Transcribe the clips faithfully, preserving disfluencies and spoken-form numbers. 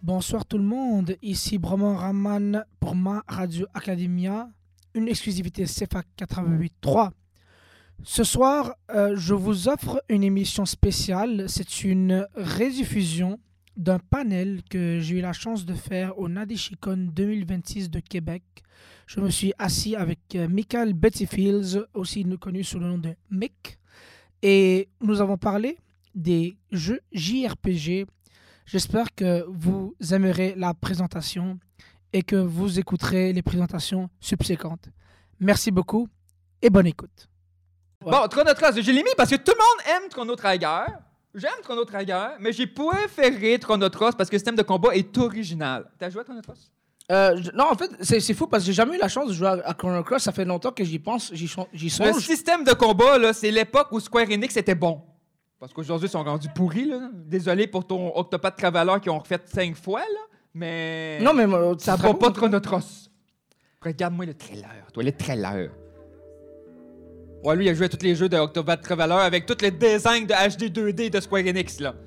Bonsoir tout le monde, ici Brahman Rahman pour ma Radio Academia, une exclusivité C F A quatre-vingt-huit trois. Ce soir, euh, je vous offre une émission spéciale. C'est une rediffusion d'un panel que j'ai eu la chance de faire au Nadeshikon deux mille vingt-six de Québec. Je me suis assis avec euh, Michael Bettyfields, aussi connu sous le nom de Mick, et nous avons parlé des jeux J R P G. J'espère que vous aimerez la présentation et que vous écouterez les présentations subséquentes. Merci beaucoup et bonne écoute. Ouais. Bon, Chrono Trigger, je l'ai mis parce que tout le monde aime Chrono Trigger. J'aime Chrono Trigger, mais j'ai préféré Chrono Trigger parce que le système de combat est original. T'as joué à Chrono Trigger? Euh, je, non, en fait, c'est, c'est fou parce que j'ai jamais eu la chance de jouer à, à Chrono Cross. Ça fait longtemps que j'y pense, j'y, j'y songe. Le système de combat, là, c'est l'époque où Square Enix était bon. Parce qu'aujourd'hui, ils sont rendus pourris, là. Désolé pour ton Octopath Traveler qui ont refait cinq fois, là. Mais. Non, mais ça va pas Chrono Trigger. Regarde-moi le trailer, toi, le trailer. Ouais, lui, il a joué à tous les jeux de Octopath Traveler avec tous les designs de H D deux D de Square Enix, là.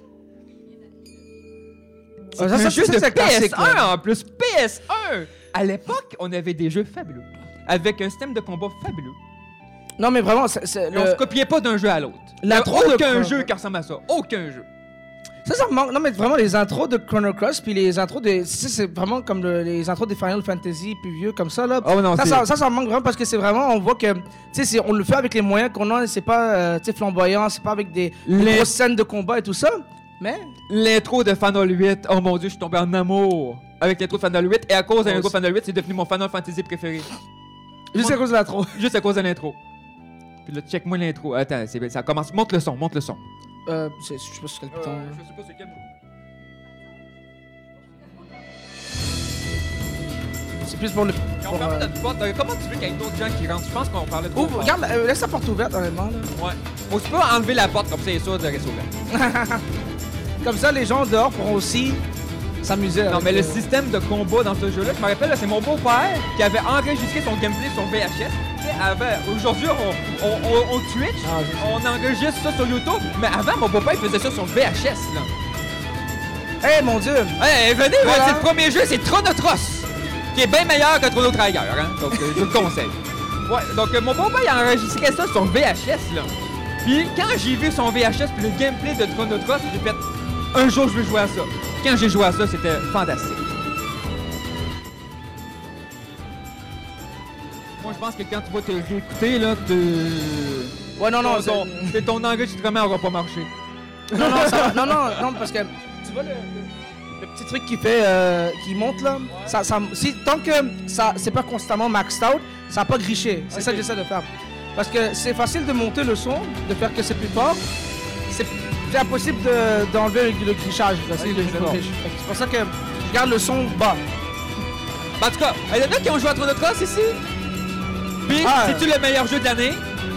C'est ah, ça, un ça, jeu ça, de c'est P S un classique, en plus, P S un! À l'époque, on avait des jeux fabuleux, avec un système de combat fabuleux. Non, mais vraiment, c'est, c'est le... on se copiait pas d'un jeu à l'autre. Il n'y a aucun jeu qui ressemble à ça. Aucun jeu. Ça, ça me manque. Non, mais vraiment, les intros de Chrono Cross, puis les intros de. Ça, c'est vraiment comme le, les intros des Final Fantasy plus vieux, comme ça, là. Oh, non, ça, ça, ça, ça me manque vraiment parce que c'est vraiment. On voit que. Tu sais, on le fait avec les moyens qu'on a, c'est pas euh, flamboyant, c'est pas avec des, les... des grosses scènes de combat et tout ça. Mais. L'intro de Final huit, oh mon dieu, je suis tombé en amour avec l'intro de Final huit, et à cause de l'intro de Final huit, c'est devenu mon Final Fantasy préféré. Juste à cause de l'intro. Juste à cause de l'intro. Puis là, check-moi l'intro. Attends, c'est, ça commence. Monte le son, monte le son. Euh, c'est, je sais pas sur quel bouton. Euh, je sais pas c'est quel bouton. C'est plus pour le. Et on ferme notre porte. Euh, comment tu veux qu'il y ait d'autres gens qui rentrent? Je pense qu'on parlait trop. Ouvre, regarde, euh, laisse la porte ouverte, honnêtement. Là. Ouais. Faut tu peux enlever la porte, comme ça, il est sûr de rester ouvert. Comme ça, les gens dehors pourront aussi s'amuser. Non, mais euh... le système de combat dans ce jeu-là, je me rappelle, là, c'est mon beau-père qui avait enregistré son gameplay sur V H S. Avant, aujourd'hui, on, on, on, on Twitch, ah, on enregistre ça sur YouTube, mais avant, mon beau-père faisait ça sur V H S, là. Eh, hey, mon Dieu! Eh, hey, venez, voilà. C'est le premier jeu, c'est Chrono Trigger, qui est bien meilleur que Chrono Trigger, hein, donc euh, je vous le conseille. Ouais, donc euh, mon beau-père, il a enregistré ça sur V H S, là. Puis quand j'ai vu son V H S puis le gameplay de Chrono Trigger, j'ai fait, un jour, je vais jouer à ça. Quand j'ai joué à ça, c'était fantastique. Moi, je pense que quand tu vas te réécouter, là, te... Ouais, non, non, ton, ton, ton enregistrement n'aura pas marché. Non, non, ça, non, non, non, parce que tu vois le, le, le petit truc qui fait, euh, qui monte là, ouais. ça, ça, si, tant que ça, c'est pas constamment maxed out, ça va pas gricher. C'est okay. Ça que j'essaie de faire. Parce que c'est facile de monter le son, de faire que c'est plus fort. C'est, c'est impossible de, d'enlever le, le grichage. Là, c'est, okay, le, le griche. C'est pour ça que je garde le son bas. En tout cas, il y en a qui ont joué à Chrono Trigger ici. Puis, ah, c'est-tu le meilleur jeu de l'année?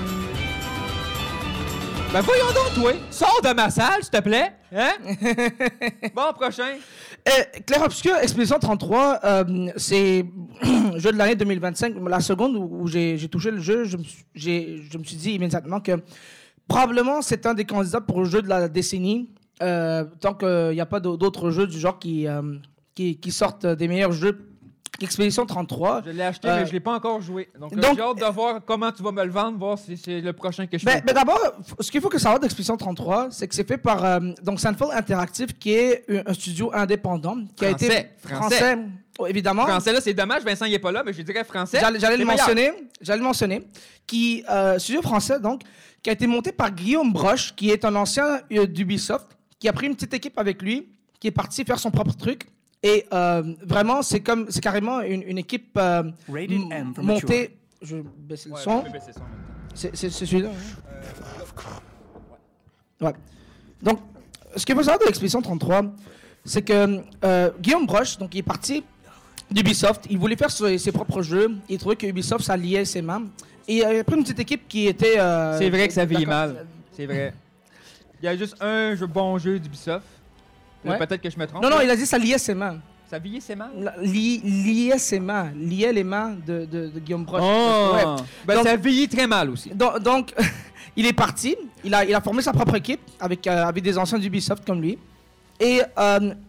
Ben voyons donc, toi! Sors de ma salle, s'il te plaît! Hein? Bon, prochain! Euh, Clair Obscur Expédition trente-trois, euh, c'est jeu de l'année deux mille vingt-cinq. La seconde où, où j'ai, j'ai touché le jeu, je me, suis, j'ai, je me suis dit immédiatement que probablement c'est un des candidats pour le jeu de la décennie. Euh, tant qu'il n'y a pas d'autres jeux du genre qui, euh, qui, qui sortent des meilleurs jeux. Expédition trente-trois. Je l'ai acheté, euh, mais je ne l'ai pas encore joué. Donc, donc j'ai hâte de voir comment tu vas me le vendre, voir si c'est le prochain que je ben, fais. Ben d'abord, ce qu'il faut que savoir d'Expédition trente-trois, c'est que c'est fait par euh, donc Sandfall Interactive, qui est un studio indépendant. Qui français, a été français. Français, oh, évidemment. Français, là, c'est dommage, Vincent n'est pas là, mais je dirais français. J'allais, j'allais le mentionner. J'allais le mentionner. Qui, euh, studio français, donc, qui a été monté par Guillaume Broche, qui est un ancien euh, d'Ubisoft, qui a pris une petite équipe avec lui, qui est parti faire son propre truc. Et euh, vraiment, c'est comme, c'est carrément une, une équipe euh, m- montée. Je vais baisser le ouais, son. Je vais baisser le son. C'est, c'est, c'est celui-là. Hein? Euh, ouais. Donc, ce qu'il faut savoir de l'Expédition trente-trois, c'est que euh, Guillaume Broche, donc, il est parti d'Ubisoft. Il voulait faire ses, ses propres jeux. Il trouvait que Ubisoft, ça liait ses mains. Et il a pris une petite équipe qui était. Euh, c'est vrai que ça vieillit mal. C'est vrai. Il y a juste un jeu, bon jeu d'Ubisoft. Ouais. Peut-être que je me trompe. Non, non, il a dit ça liait ses mains. Ça liait ses mains? Li, liait ses mains. Liait les mains de, de, de Guillaume Broche. Oh. Ouais. Ben, donc, ça vieillit très mal aussi. Donc, donc il est parti. Il a, il a formé sa propre équipe avec, euh, avec des anciens d'Ubisoft comme lui. Et euh,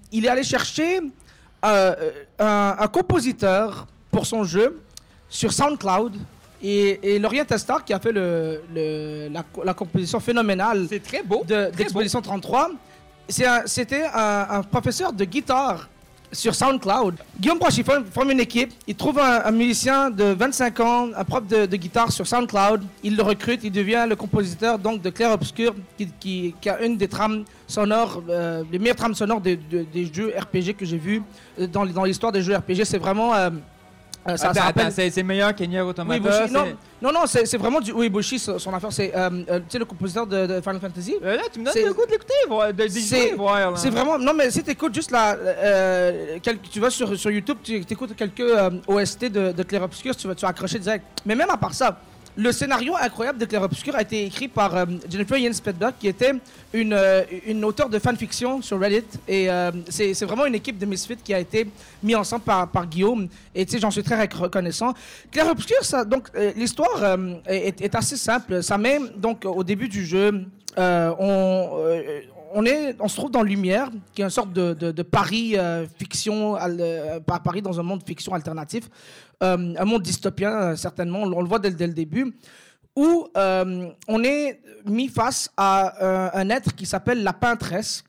il est allé chercher euh, un, un compositeur pour son jeu sur SoundCloud. Et, et Lorient Testar qui a fait le, le, la, la composition phénoménale C'est très beau. de, très d'Exposition beau. trente-trois. C'est un, c'était un, un professeur de guitare sur SoundCloud. Guillaume Proche, il forme, forme une équipe. Il trouve un, un musicien de vingt-cinq ans, un prof de, de guitare sur SoundCloud. Il le recrute. Il devient le compositeur donc, de Clair Obscur, qui, qui, qui a une des trames sonores, euh, les meilleures trames sonores de, de, des jeux R P G que j'ai vus dans, dans l'histoire des jeux R P G. C'est vraiment... Euh, Euh, ça, attends, ça rappelle... attends, c'est, c'est meilleur qu'Enier Automata. Uebushi, c'est... non, non, non, c'est, c'est vraiment du Uebushi, son, son affaire. C'est, euh, euh, tu sais, le compositeur de, de Final Fantasy. Euh, là, tu me donnes C'est- le goût de l'écouter, voir, de, de, c'est, de voir. Là. c'est vraiment... Non, mais si tu écoutes juste la... Euh, quelques, tu vas sur, sur YouTube, tu écoutes quelques euh, O S T de, de Clair Obscur, tu vas, tu vas accrocher direct. Mais même à part ça, le scénario incroyable de Clair Obscur a été écrit par euh, Jennifer Ian Spedberg, qui était une, euh, une auteure de fanfiction sur Reddit. Et euh, c'est, c'est vraiment une équipe de Misfits qui a été mise ensemble par, par Guillaume. Et tu sais, j'en suis très reconnaissant. Clair Obscur, ça, donc, euh, l'histoire euh, est, est assez simple. Ça met, donc, au début du jeu, euh, on... Euh, On, est, on se trouve dans Lumière, qui est une sorte de, de, de Paris euh, fiction, euh, Paris dans un monde fiction alternatif, euh, un monde dystopien euh, certainement, on, on le voit dès, dès le début, où euh, on est mis face à euh, un être qui s'appelle la peintresse,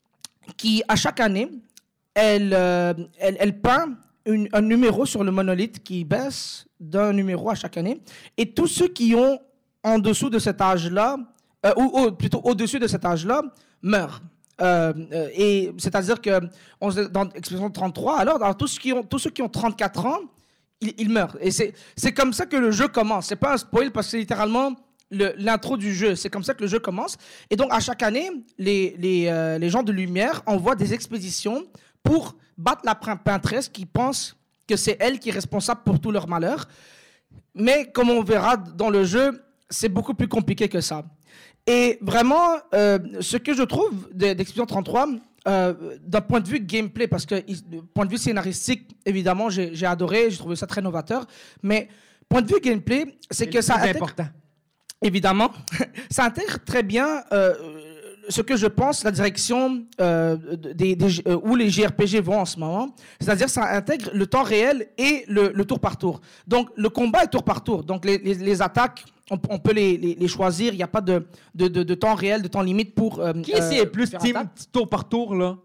qui à chaque année, elle, euh, elle, elle peint une, un numéro sur le monolithe qui baisse d'un numéro à chaque année, et tous ceux qui ont en dessous de cet âge-là, euh, ou, ou plutôt au-dessus de cet âge-là, meurent. Euh, euh, et c'est-à-dire que on, dans Expedition trente-trois, alors, alors tous, ceux qui ont, tous ceux qui ont trente-quatre ans, ils, ils meurent. Et c'est, c'est comme ça que le jeu commence. C'est pas un spoil parce que c'est littéralement le, l'intro du jeu. C'est comme ça que le jeu commence. Et donc, à chaque année, les, les, euh, les gens de Lumière envoient des expéditions pour battre la peintresse qui pense que c'est elle qui est responsable pour tout leur malheur. Mais comme on verra dans le jeu, c'est beaucoup plus compliqué que ça. Et vraiment, euh, ce que je trouve d'Expedition trente-trois, euh, d'un point de vue gameplay, parce que du point de vue scénaristique, évidemment, j'ai, j'ai adoré, j'ai trouvé ça très novateur, mais point de vue gameplay, c'est, c'est que ça intègre... important. Évidemment, ça intègre très bien euh, ce que je pense, la direction euh, des, des, euh, où les J R P G vont en ce moment. C'est-à-dire ça intègre le temps réel et le, le tour par tour. Donc, le combat est tour par tour. Donc, les, les, les attaques... On, on peut les, les, les choisir, il n'y a pas de, de, de, de temps réel, de temps limite pour... Euh, Qui c'est euh, plus faire team attaque. tour par tour, là?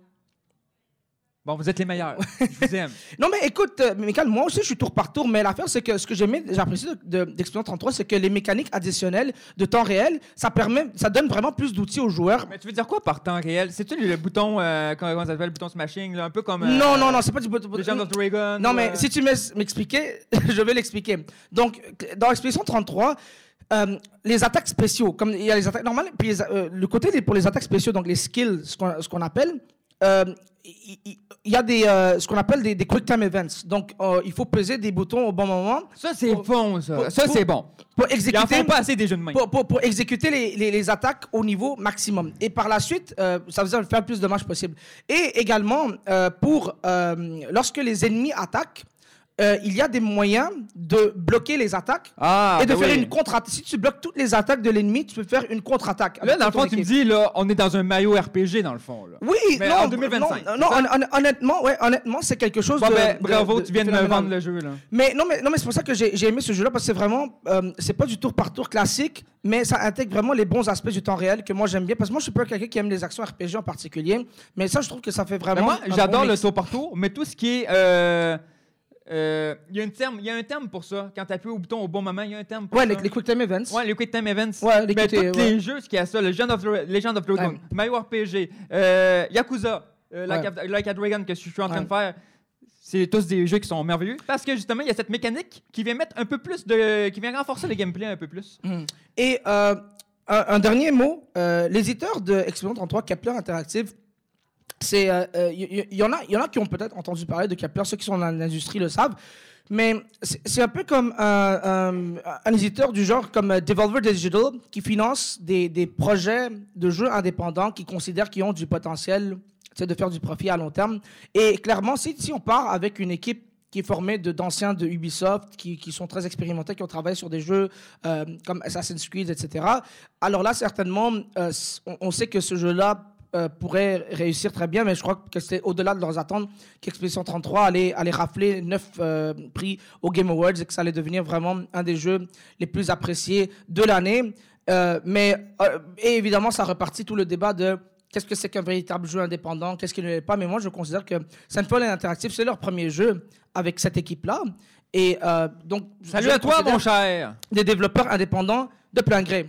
Bon, vous êtes les meilleurs. Je vous aime. Non, mais écoute, euh, Michael, moi aussi, je suis tour par tour, mais l'affaire, c'est que ce que j'aimais, j'apprécie de, de, d'Expedition trente-trois, c'est que les mécaniques additionnelles de temps réel, ça permet, ça donne vraiment plus d'outils aux joueurs. Mais tu veux dire quoi par temps réel? C'est-tu le bouton, euh, comment ça s'appelle, le bouton smashing, là, un peu comme... Euh, Non, non, non, c'est pas du bouton. Legend of Dragon. Non, ou, mais euh, si tu m'ex- m'expliquais, je vais l'expliquer. Donc, dans Expedition trente-trois, Euh, les attaques spéciaux, comme il y a les attaques normales, puis les, euh, le côté des, pour les attaques spéciaux, donc les skills, ce qu'on, ce qu'on appelle, euh, il, il, il y a des, euh, ce qu'on appelle des, des quick time events. Donc, euh, il faut peser des boutons au bon moment. Ça, c'est pour, bon, ça. pour, ça, pour, c'est bon. Pour Ils en exécuter, font pas assez des jeux de main. pour, pour, pour exécuter les, les, les attaques au niveau maximum. Et par la suite, euh, ça veut dire faire le plus de dommages possible. Et également, euh, pour euh, lorsque les ennemis attaquent, Euh, il y a des moyens de bloquer les attaques Ah, et de ben faire oui. une contre-attaque. Si tu bloques toutes les attaques de l'ennemi, tu peux faire une contre-attaque. Là, avec dans le ton fond, tu me équipe. dis, là, on est dans un Mario R P G, dans le fond, là. Oui, Mais non, en deux mille vingt-cinq, non, non, c'est ça? hon- hon- honnêtement, ouais, honnêtement, c'est quelque chose Bon, de, ben, de- bravo, de- tu viens de me phénoménal. vendre le jeu, là. Mais non, mais non, mais c'est pour ça que j'ai, j'ai aimé ce jeu-là parce que c'est vraiment, euh, c'est pas du tour par tour classique, mais ça intègre vraiment les bons aspects du temps réel que moi j'aime bien. Parce que moi, je suis pas quelqu'un qui aime les actions R P G en particulier, mais ça, je trouve que ça fait Ben, vraiment. moi, un j'adore bon le mix. tour par tour, mais tout ce qui est... euh, euh, Il y a un terme, il y a un terme pour ça. Quand tu appuies au bouton au bon moment, il y a un terme pour Ouais, ça. les, les quick time events. Ouais, les Quick Time Events. Ouais, les ben, Q T, tous ouais. les jeux, ce qu'il y a ça, Legend of, Dra- Legend of Dragon, Ouais. Mario R P G, euh, Yakuza, euh, like, Ouais. a, like a Dragon que je suis en train Ouais. de faire. C'est tous des jeux qui sont merveilleux parce que justement, il y a cette mécanique qui vient mettre un peu plus de. Qui vient renforcer le gameplay un peu plus. Mm. Et euh, un, un dernier mot, euh, l'éditeur de Expedition trente-trois, Kepler Interactive, c'est, il euh, euh, y, y, y en a, y en a qui ont peut-être entendu parler de Kepler, ceux qui sont dans l'industrie le savent, mais c'est, c'est un peu comme un, un, un éditeur du genre comme Devolver Digital qui finance des, des projets de jeux indépendants qui considèrent qu'ils ont du potentiel, tu sais, de faire du profit à long terme. Et clairement, si, si on part avec une équipe qui est formée de, d'anciens de Ubisoft, qui, qui sont très expérimentés, qui ont travaillé sur des jeux euh, comme Assassin's Creed, et cetera, alors là, certainement, euh, on, on sait que ce jeu-là euh, pourrait réussir très bien, mais je crois que c'est au-delà de leurs attentes qu'Expédition trente-trois allait, allait rafler neuf euh, prix au Game Awards et que ça allait devenir vraiment un des jeux les plus appréciés de l'année. Euh, mais euh, et évidemment, ça repartit tout le débat de qu'est-ce que c'est qu'un véritable jeu indépendant, qu'est-ce qu'il ne l'est pas. Mais moi, je considère que Sunfall Interactive, c'est leur premier jeu avec cette équipe-là. Et euh, donc, salut à toi, mon cher. Des développeurs indépendants de plein gré.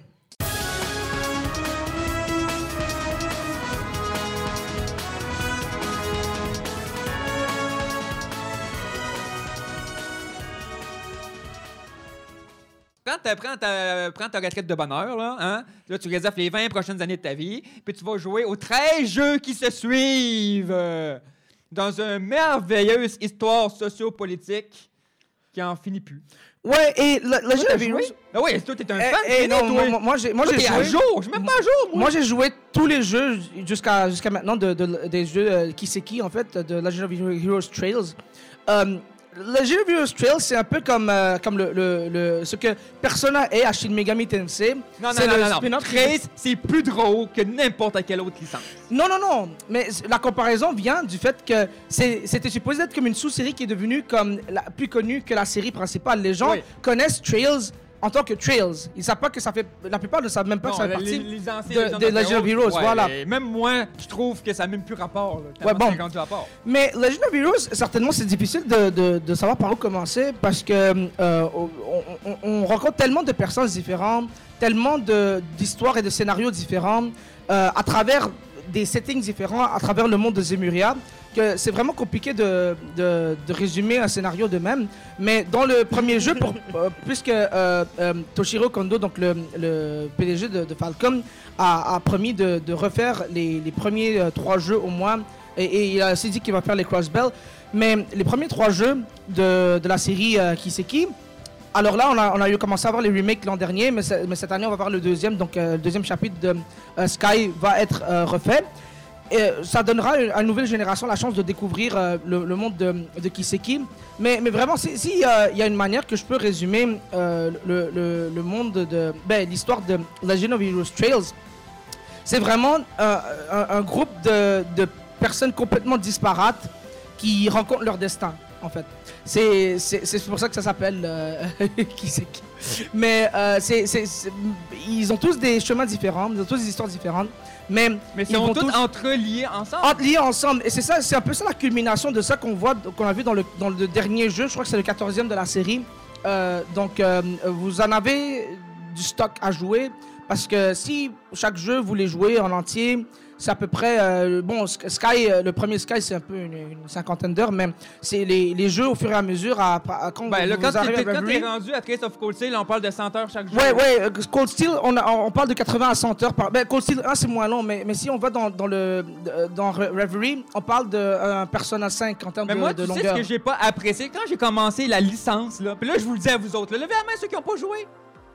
Prends ta, prends, ta, prends ta retraite de bonheur, là, hein? Là, tu réserves les vingt prochaines années de ta vie, puis tu vas jouer aux treize jeux qui se suivent euh, dans une merveilleuse histoire sociopolitique qui en finit plus. Ouais, et le jeu avait joué. Ah oui, toi, t'es un fan. Eh, eh, non, moi, moi, moi, j'ai, moi, toi, j'ai joué. à jour, je suis même pas à jour. Moi, moi j'ai joué tous les jeux jusqu'à jusqu'à maintenant de, de, des jeux euh, qui c'est qui en fait de Legend of Heroes Trails. Um, Legend of Heroes Trails, c'est un peu comme, euh, comme le, le, le, ce que Persona est à Shin Megami Tensei. Non, non, non, non, non. Trails, c'est plus drôle que n'importe quelle autre licence. Non, non, non. Mais la comparaison vient du fait que c'est, c'était supposé être comme une sous-série qui est devenue comme la, plus connue que la série principale. Les gens oui. connaissent Trails en tant que Trails. Ils savent pas que ça fait... La plupart ne savent même pas non, que ça fait partie les, les anciens, de, de Legend of Heroes. Ouais, voilà. Même moi, je trouve que ça n'a même plus rapport. Là, ouais, bon. Rapport. Mais Legend of Heroes, certainement, c'est difficile de, de, de savoir par où commencer parce que euh, on, on, on rencontre tellement de personnes différentes, tellement de, d'histoires et de scénarios différents euh, à travers des settings différents, à travers le monde de Zemuria, que c'est vraiment compliqué de, de, de résumer un scénario de même. Mais dans le premier jeu, pour, euh, puisque euh, euh, Toshiro Kondo, donc le, le P D G de, de Falcom, a, a promis de, de refaire les, les premiers euh, trois jeux au moins, et, et il a aussi dit qu'il va faire les Crossbell, mais les premiers trois jeux de, de la série euh, Kiseki, alors là, on a, on a eu commencé à voir les remakes l'an dernier, mais, mais cette année, on va voir le deuxième, donc euh, le deuxième chapitre de euh, Sky va être euh, refait. Et ça donnera à une nouvelle génération la chance de découvrir euh, le, le monde de, de Kiseki. Mais, mais vraiment, s'il si, si, euh, y a une manière que je peux résumer euh, le, le, le monde de... Ben, l'histoire de Legend of Heroes Trails, c'est vraiment euh, un, un groupe de, de personnes complètement disparates qui rencontrent leur destin, en fait. C'est, c'est, c'est pour ça que ça s'appelle euh, Kiseki. Mais euh, c'est, c'est, c'est, ils ont tous des chemins différents, ils ont tous des histoires différentes. Mais, mais ils sont tous entreliés ensemble. Entreliés ensemble. Et c'est ça, c'est un peu ça la culmination de ça qu'on voit, qu'on a vu dans le, dans le dernier jeu. Je crois que c'est le quatorzième de la série. Euh, donc, euh, vous en avez du stock à jouer. Parce que si chaque jeu, vous les jouez en entier, c'est à peu près... Euh, bon, Sky, le premier Sky, c'est un peu une, une cinquantaine d'heures, mais c'est les, les jeux au fur et à mesure. À, à, quand ben, vous, le, vous quand arrivez tu à es rendu à Trace of Cold Steel, on parle de cent heures chaque jeu. Ouais, ouais. Cold Steel, on, a, on parle de quatre-vingts à cent heures par... Ben, Cold Steel un, c'est moins long, mais, mais si on va dans, dans, le, dans Reverie, on parle d'un Persona cinq en termes mais de, moi, de tu longueur. sais ce que j'ai pas apprécié? Quand j'ai commencé la licence, là, puis là, je vous le dis à vous autres, là, levez la main ceux qui n'ont pas joué.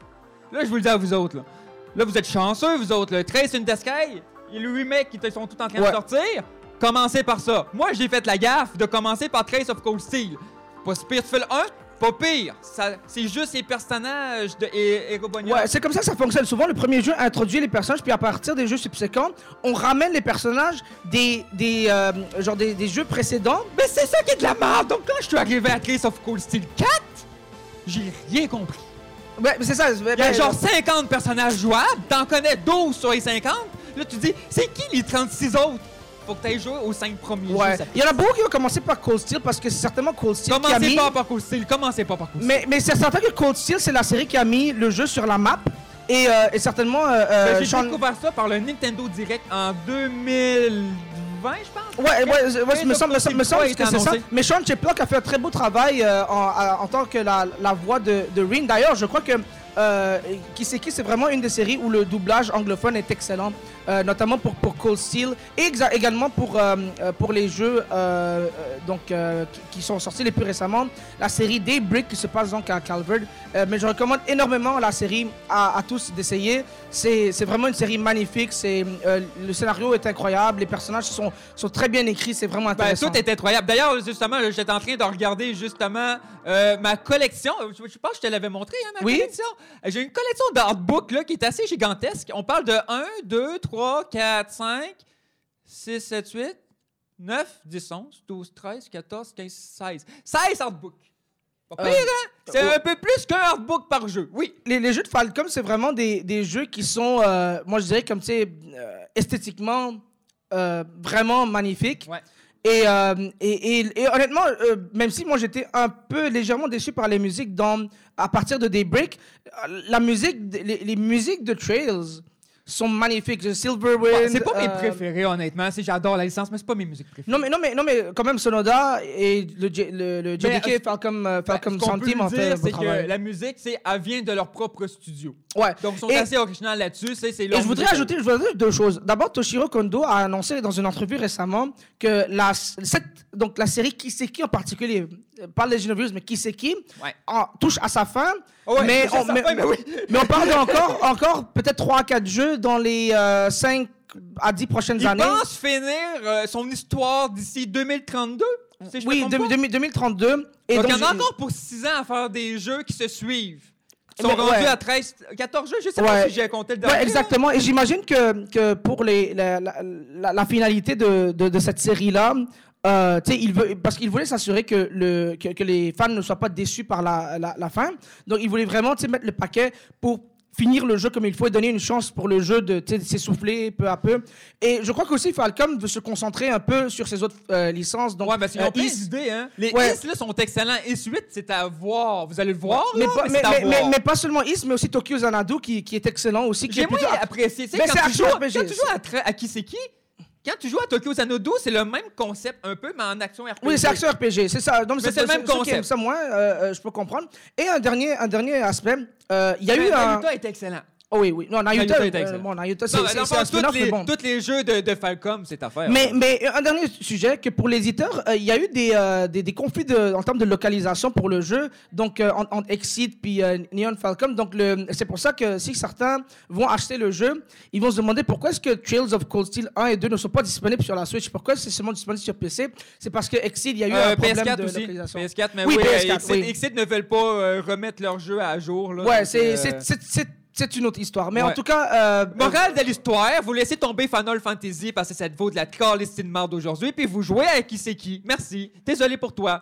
Là, je vous le dis à vous autres, là. Là, vous êtes chanceux, vous autres. Là. Trace in the Sky et le remake qui sont tous en train ouais. de sortir, commencez par ça. Moi, j'ai fait la gaffe de commencer par Trace of Cold Steel. Pas si pire, tu fais le un, pas pire. Ça, c'est juste les personnages de Erobonia. Ouais, c'est comme ça que ça fonctionne. Souvent, le premier jeu introduit les personnages, puis à partir des jeux subséquents, on ramène les personnages des, des, euh, genre des, des jeux précédents. Mais c'est ça qui est de la merde. Donc, quand je suis arrivé à Trace of Cold Steel quatre, j'ai rien compris. Ouais, mais c'est ça. Il y a genre cinquante personnages jouables, t'en connais douze sur les cinquante. Là, tu dis, c'est qui les trente-six autres? Faut que t'ailles jouer aux cinq premiers ouais. jeux. Il y en a beaucoup qui vont commencer par Cold Steel parce que c'est certainement Cold Steel commencez qui a mis... Commencez pas par Cold Steel, commencez pas par Cold Steel. Mais, mais c'est certain que Cold Steel, c'est la série qui a mis le jeu sur la map. Et, euh, et certainement... Euh, ben, j'ai Sean... découvert ça par le Nintendo Direct en deux mille vingt, je pense. Ouais, ouais, ouais, ouais me semble, me semble, me semble que c'est ça. Mais Sean Chiplock a fait un très beau travail euh, en, en tant que la, la voix de, de Rin. D'ailleurs, je crois que Euh, Kiseki, c'est vraiment une des séries où le doublage anglophone est excellent, euh, notamment pour, pour Cold Steel et exa- également pour, euh, pour les jeux euh, donc, euh, qui, qui sont sortis les plus récemment. La série Daybreak qui se passe donc à Calvert. Euh, mais je recommande énormément la série à, à tous d'essayer. C'est, c'est vraiment une série magnifique. C'est, euh, le scénario est incroyable. Les personnages sont, sont très bien écrits. C'est vraiment intéressant. Ben, tout est incroyable. D'ailleurs, justement, j'étais en train de regarder justement euh, ma collection. Je, je pense que je te l'avais montré, hein, ma oui? collection. J'ai une collection d'artbooks là, qui est assez gigantesque. On parle de un, deux, trois, quatre, cinq, six, sept, huit, neuf, dix, onze, douze, treize, quatorze, quinze, seize. seize artbooks. Pas pire, euh, hein? C'est euh, un peu plus qu'un artbook par jeu, oui. Les, les jeux de Falcom, c'est vraiment des, des jeux qui sont, euh, moi je dirais, comme tu sais, euh, esthétiquement euh, vraiment magnifiques. Ouais. Et, euh, et, et, et honnêtement, euh, même si moi j'étais un peu légèrement déçu par les musiques dans, à partir de Daybreak, la musique, les, les musiques de Trails sont magnifiques. Silverwind. Ouais, c'est pas mes euh, préférés, honnêtement. C'est, j'adore la licence, mais c'est pas mes musiques préférées. Non mais, non, mais, non, mais quand même, Sonoda et le, J- le, le J D K, Mais, Falcom, euh, Falcom Ben, ce qu'on Sound peut Team ont lui fait dire, le c'est travail. que la musique, c'est, elle vient de leur propre studio. Ouais. Donc, ils sont Et- assez originaux là-dessus. C'est, c'est Et leur je voudrais, musique. ajouter, je voudrais ajouter deux choses. D'abord, Toshiro Kondo a annoncé dans une entrevue récemment que la, cette, donc la série Kiseki en particulier, euh, pas Legend of Heroes, mais Kiseki, Ouais. en- touche à sa fin. Ouais, mais, touche à on, sa mais, fin, mais oui. mais on parle encore, encore peut-être trois à quatre jeux dans les euh, cinq à dix prochaines Il années. pense finir euh, son histoire d'ici deux mille trente-deux. Si je me Oui, trompe deux- pas. deux- deux mille trente-deux. Et Donc, il y en a j'ai- encore pour six ans à faire des jeux qui se suivent. Ils sont Mais rendus ouais. à treize, quatorze jeux. Je sais Ouais. pas si j'ai compté le dernier. Ouais, exactement. Et j'imagine que, que pour les, la, la, la, la finalité de, de, de cette série-là, euh, tu sais, il veut, parce qu'il voulait s'assurer que, le, que, que les fans ne soient pas déçus par la, la, la fin. Donc, il voulait vraiment tu sais, mettre le paquet pour finir le jeu comme il faut et donner une chance pour le jeu de tu sais, s'essouffler peu à peu. Et je crois qu'aussi Falcom veut se concentrer un peu sur ses autres euh, licences. Donc, Ouais, mais c'est ils ont euh, plein Is- d'idées, hein. Les Ouais. Is, là, sont excellents. Is huit, c'est à voir. Vous allez le voir, mais, là, pas, mais mais, c'est à mais, voir. mais- mais pas seulement Is, mais aussi Tokyo Xanadu qui, qui est excellent aussi. Qui J'ai est moins plutôt- apprécié. Tu sais, Mais quand c'est tu action joues- R P G, Quand tu joues à, tra- à Kiseki, quand tu joues à Tokyo Xanadu, c'est le même concept un peu, mais en action R P G. Oui, c'est action R P G, c'est ça. Donc, Mais c'est le même ceux qui concept. aiment ça moins, euh, euh, je peux comprendre. Et un dernier, un dernier aspect, euh, il y a eu un... Naruto est excellent. Oh oui, oui. Non, Naruto, Naruto est euh, excellent. bon, Naruto, c'est Non, mais c'est- dans le c'est fond, un spin-off, tous mais les, bon. tous les jeux de, de Falcom, c'est affaire. Mais, mais un dernier sujet, que pour les éditeurs, euh, il y a eu des, euh, des, des conflits de, en termes de localisation pour le jeu, donc euh, en- entre Exceed puis euh, Neon Falcom. Donc le, c'est pour ça que si certains vont acheter le jeu, ils vont se demander pourquoi est-ce que Trails of Cold Steel un et deux ne sont pas disponibles sur la Switch. Pourquoi c'est seulement disponible sur P C? C'est parce que Exceed, il y a eu Euh, un problème P S quatre de aussi. localisation. P S quatre, mais Oui, oui, P S euh, quatre, Exit, oui. Exit ne veulent pas euh, remettre leur jeu à jour. Là, Ouais, donc, c'est euh, c'est- c'est- c'est- c'est une autre histoire. Mais Ouais. en tout cas... euh, Morale de l'histoire, vous laissez tomber Final Fantasy parce que ça vaut de la calistine de marde aujourd'hui, puis vous jouez à Kiseki. Merci. Désolé pour toi.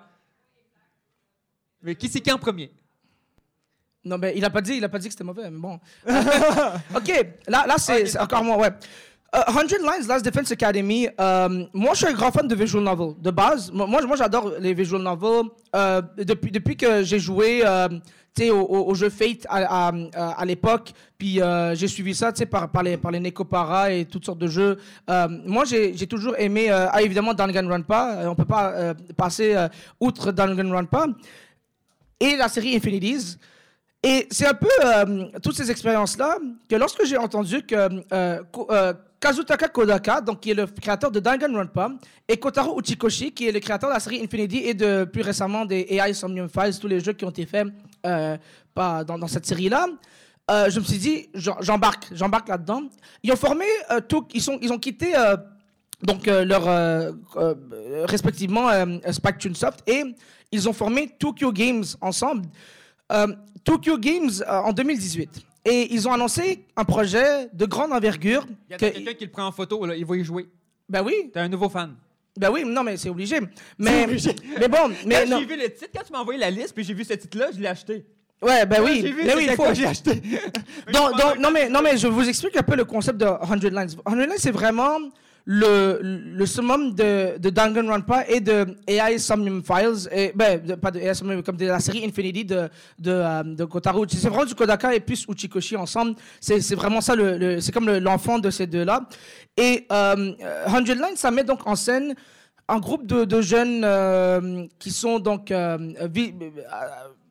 Mais Kiseki en premier. Non, mais il a pas dit, il a pas dit que c'était mauvais, mais bon. OK, là, là c'est Ok, c'est encore moins, ouais. Euh, hundred Lines Last Defense Academy, euh, moi, je suis un grand fan de visual novel, de base. Moi, moi, moi, j'adore les visual novels. Euh, depuis, depuis que j'ai joué euh, tu sais, au, au, au jeu Fate à, à, à l'époque, puis euh, j'ai suivi ça tu sais, par, par les, par les Nekopara et toutes sortes de jeux. Euh, moi, j'ai j'ai toujours aimé, euh, ah, évidemment, Danganronpa. Euh, on peut pas euh, passer euh, outre Danganronpa. Et la série Infinities. Et c'est un peu euh, toutes ces expériences-là que lorsque j'ai entendu que euh, Ko- euh, Kazutaka Kodaka, donc qui est le créateur de Danganronpa, et Kotaro Uchikoshi, qui est le créateur de la série Infinity et de plus récemment des A I Somnium Files, tous les jeux qui ont été faits euh, par- dans, dans cette série-là, euh, je me suis dit, j'en- j'embarque, j'embarque là-dedans. Ils ont formé euh, tout, ils, sont, ils ont quitté euh, donc euh, leur euh, euh, respectivement euh, Spike Chunsoft et ils ont formé Tokyo Games ensemble. Euh, Tokyo Games euh, en deux mille dix-huit. Et ils ont annoncé un projet de grande envergure. Il y a que- quelqu'un qui le prend en photo, là, il va y jouer. Ben oui, T'es un nouveau fan. ben oui, non mais c'est obligé. Mais, obligé. mais bon, mais Quand non. j'ai vu le titre, quand tu m'as envoyé la liste, puis j'ai vu ce titre-là, je l'ai acheté. Ouais, ben Quand oui, j'ai vu mais oui, il c'était faut. quoi, j'ai acheté. Donc, donc, non, mais, non, mais je vous explique un peu le concept de hundred Lines. hundred Lines, c'est vraiment le, le summum de, de Danganronpa et de A I Somnium Files. Et, ben, de- pas de A I Somnium, comme de la série Infinity de, de, euh, de Kotaro. C'est vraiment du Kodaka et plus Uchikoshi ensemble. C'est c'est vraiment ça, le, le- c'est comme le- l'enfant de ces deux-là. Et euh, hundred Lines, ça met donc en scène un groupe de, de jeunes euh, qui sont donc... euh, vi- euh,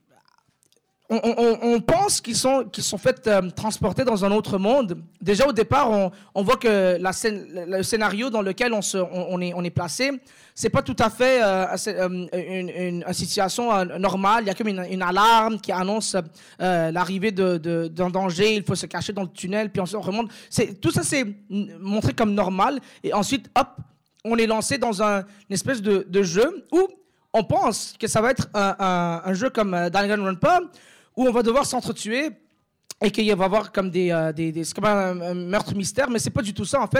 on, on- on pense qu'ils sont, qu'ils sont faits euh, transporter dans un autre monde. Déjà au départ, on, on voit que la scène, le, le scénario dans lequel on, se, on, on est, on est placé, c'est pas tout à fait euh, assez- euh, une, une- une situation euh, normale. Il y a comme une, une alarme qui annonce euh, l'arrivée de, de- d'un danger. Il faut se cacher dans le tunnel, puis ensuite on remonte. C'est, tout ça, c'est mm, montré comme normal. Et ensuite, hop, on est lancé dans un, une espèce de, de jeu où on pense que ça va être un, un- un jeu comme euh, Danganronpa, où on va devoir s'entretuer et qu'il va y avoir comme des, euh, des, des- c'est comme un, un meurtre mystère, mais c'est pas du tout ça en fait.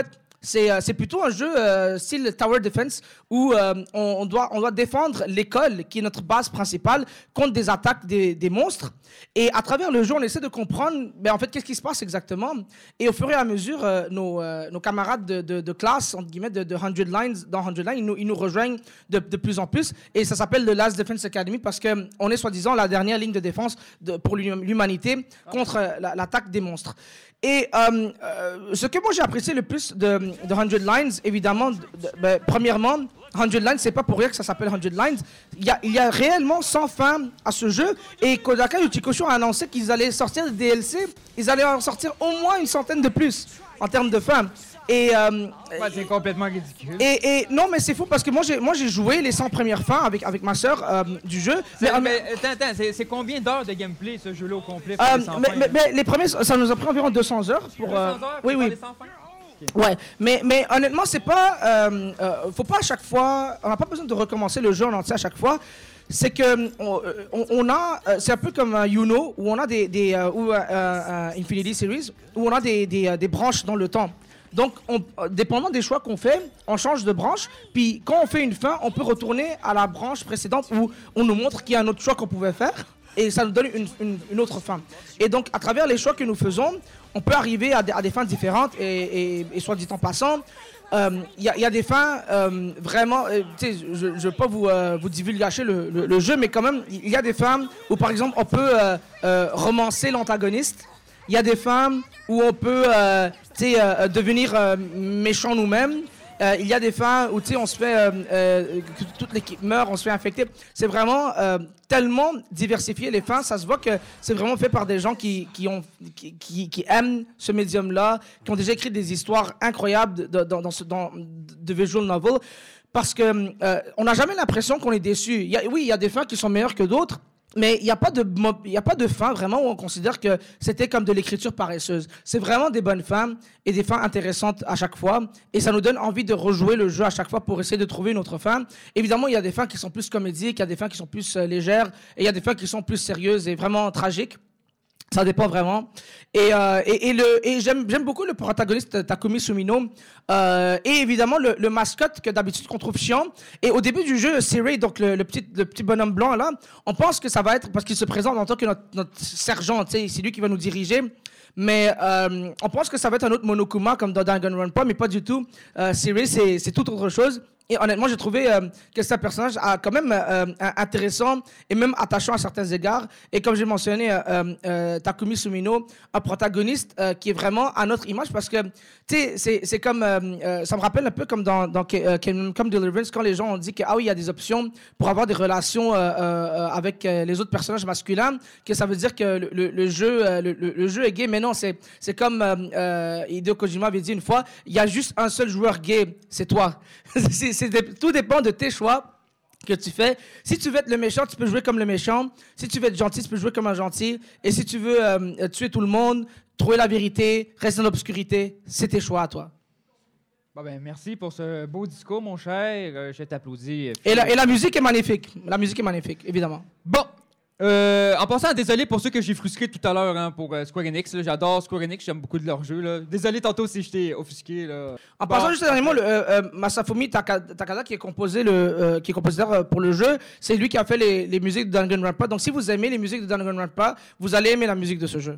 C'est, euh, c'est plutôt un jeu euh, style Tower Defense où euh, on, on, doit, on doit défendre l'école, qui est notre base principale, contre des attaques des, des monstres. Et à travers le jeu, on essaie de comprendre, ben, en fait, qu'est-ce qui se passe exactement. Et au fur et à mesure, euh, nos, euh, nos camarades de, de, de classe, entre guillemets, de, de cent Lines, dans cent Lines, ils nous, ils nous rejoignent de, de plus en plus. Et ça s'appelle le Last Defense Academy parce qu'on est soi-disant la dernière ligne de défense de, pour l'humanité contre euh, la, l'attaque des monstres. Et euh, euh, ce que moi j'ai apprécié le plus de, de cent Lines, évidemment, de, de, ben, premièrement, cent Lines, c'est pas pour rien que ça s'appelle cent Lines. Il y a, il y a réellement cent fins à ce jeu. Et Kodakai Uchikosho a annoncé qu'ils allaient sortir des D L C. Ils allaient en sortir au moins une centaine de plus en termes de fins. Et, euh, ouais, c'est complètement ridicule. Et, et non, mais c'est fou parce que moi j'ai, moi, j'ai joué les cent premières fins avec, avec ma sœur euh, du jeu. Mais, mais, mais attends, attends, c'est, c'est combien d'heures de gameplay ce jeu-là au complet? Euh, les mais, mais, mais les premiers, ça nous a pris environ deux cents heures. Pour, deux cents heures pour oui, oui. les cent fins? Okay. Ouais, mais, mais honnêtement, c'est pas. Euh, euh, faut pas à chaque fois. On n'a pas besoin de recommencer le jeu en entier à chaque fois. C'est que on, on, on a, c'est un peu comme un Uno où on a des, des euh, ou euh, euh, Infinity Series où on a des, des, des branches dans le temps. Donc, on, dépendant des choix qu'on fait, on change de branche. Puis, quand on fait une fin, on peut retourner à la branche précédente où on nous montre qu'il y a un autre choix qu'on pouvait faire. Et ça nous donne une, une, une autre fin. Et donc, à travers les choix que nous faisons, on peut arriver à des, à des fins différentes. Et, et, et soit dit en passant, il euh, y, y a des fins euh, vraiment... Euh, je ne veux pas vous, euh, vous divulgacher le, le, le jeu, mais quand même, il y a des fins où, par exemple, on peut euh, euh, romancer l'antagoniste. Il y a des fins où on peut euh, euh, devenir euh, méchant nous-mêmes. Euh, il y a des fins où on se fait, euh, euh, que toute l'équipe meurt, on se fait infecter. C'est vraiment euh, tellement diversifié les fins. Ça se voit que c'est vraiment fait par des gens qui, qui, ont, qui, qui, qui aiment ce médium-là, qui ont déjà écrit des histoires incroyables de, dans, dans ce, dans, de visual novel. Parce qu'on euh, n'a jamais l'impression qu'on est déçu. Il y a, oui, il y a des fins qui sont meilleures que d'autres. Mais il n'y a pas de, il y a pas de fin vraiment où on considère que c'était comme de l'écriture paresseuse. C'est vraiment des bonnes fins et des fins intéressantes à chaque fois. Et ça nous donne envie de rejouer le jeu à chaque fois pour essayer de trouver une autre fin. Évidemment, il y a des fins qui sont plus comédiques, il y a des fins qui sont plus euh, légères et il y a des fins qui sont plus sérieuses et vraiment tragiques. Ça dépend vraiment. Et, euh, et, et, le, et j'aime, j'aime beaucoup le protagoniste Takumi Sumino. Euh, et évidemment, le, le mascotte que d'habitude qu'on trouve chiant. Et au début du jeu, Siri, donc le, le, petit, le petit bonhomme blanc là, on pense que ça va être parce qu'il se présente en tant que notre, notre sergent, c'est lui qui va nous diriger. Mais euh, on pense que ça va être un autre Monokuma comme dans Danganronpa, mais pas du tout. Euh, Siri, c'est, c'est tout autre chose. Et honnêtement, j'ai trouvé euh, que c'est un personnage euh, quand même euh, intéressant et même attachant à certains égards. Et comme j'ai mentionné, euh, euh, Takumi Sumino, un protagoniste euh, qui est vraiment à notre image parce que, tu sais, c'est, c'est comme, euh, euh, ça me rappelle un peu comme dans, dans euh, Come Deliverance, quand les gens ont dit que, ah oui, il y a des options pour avoir des relations euh, euh, avec euh, les autres personnages masculins, que ça veut dire que le, le, le jeu, euh, le, le jeu est gay. Mais non, c'est, c'est comme euh, euh, Hideo Kojima avait dit une fois, il y a juste un seul joueur gay, c'est toi. c'est, c'est de, tout dépend de tes choix que tu fais. Si tu veux être le méchant, tu peux jouer comme le méchant. Si tu veux être gentil, tu peux jouer comme un gentil. Et si tu veux euh, tuer tout le monde, trouver la vérité, rester dans l'obscurité, c'est tes choix à toi. Bon ben, merci pour ce beau discours, mon cher. Euh, je t'applaudis. Et la, et la musique est magnifique. La musique est magnifique, évidemment. Bon. Euh, en passant, désolé pour ceux que j'ai frustrés tout à l'heure hein, pour euh, Square Enix. Là. J'adore Square Enix, j'aime beaucoup de leur jeu. Là. Désolé tantôt si je t'ai offusqué. Là. En bon, passant, juste un dernier mot, le, euh, euh, Masafumi Takada, Takada qui est composé le, euh, qui est compositeur pour le jeu, c'est lui qui a fait les, les musiques de Danganronpa. Donc si vous aimez les musiques de Danganronpa, vous allez aimer la musique de ce jeu.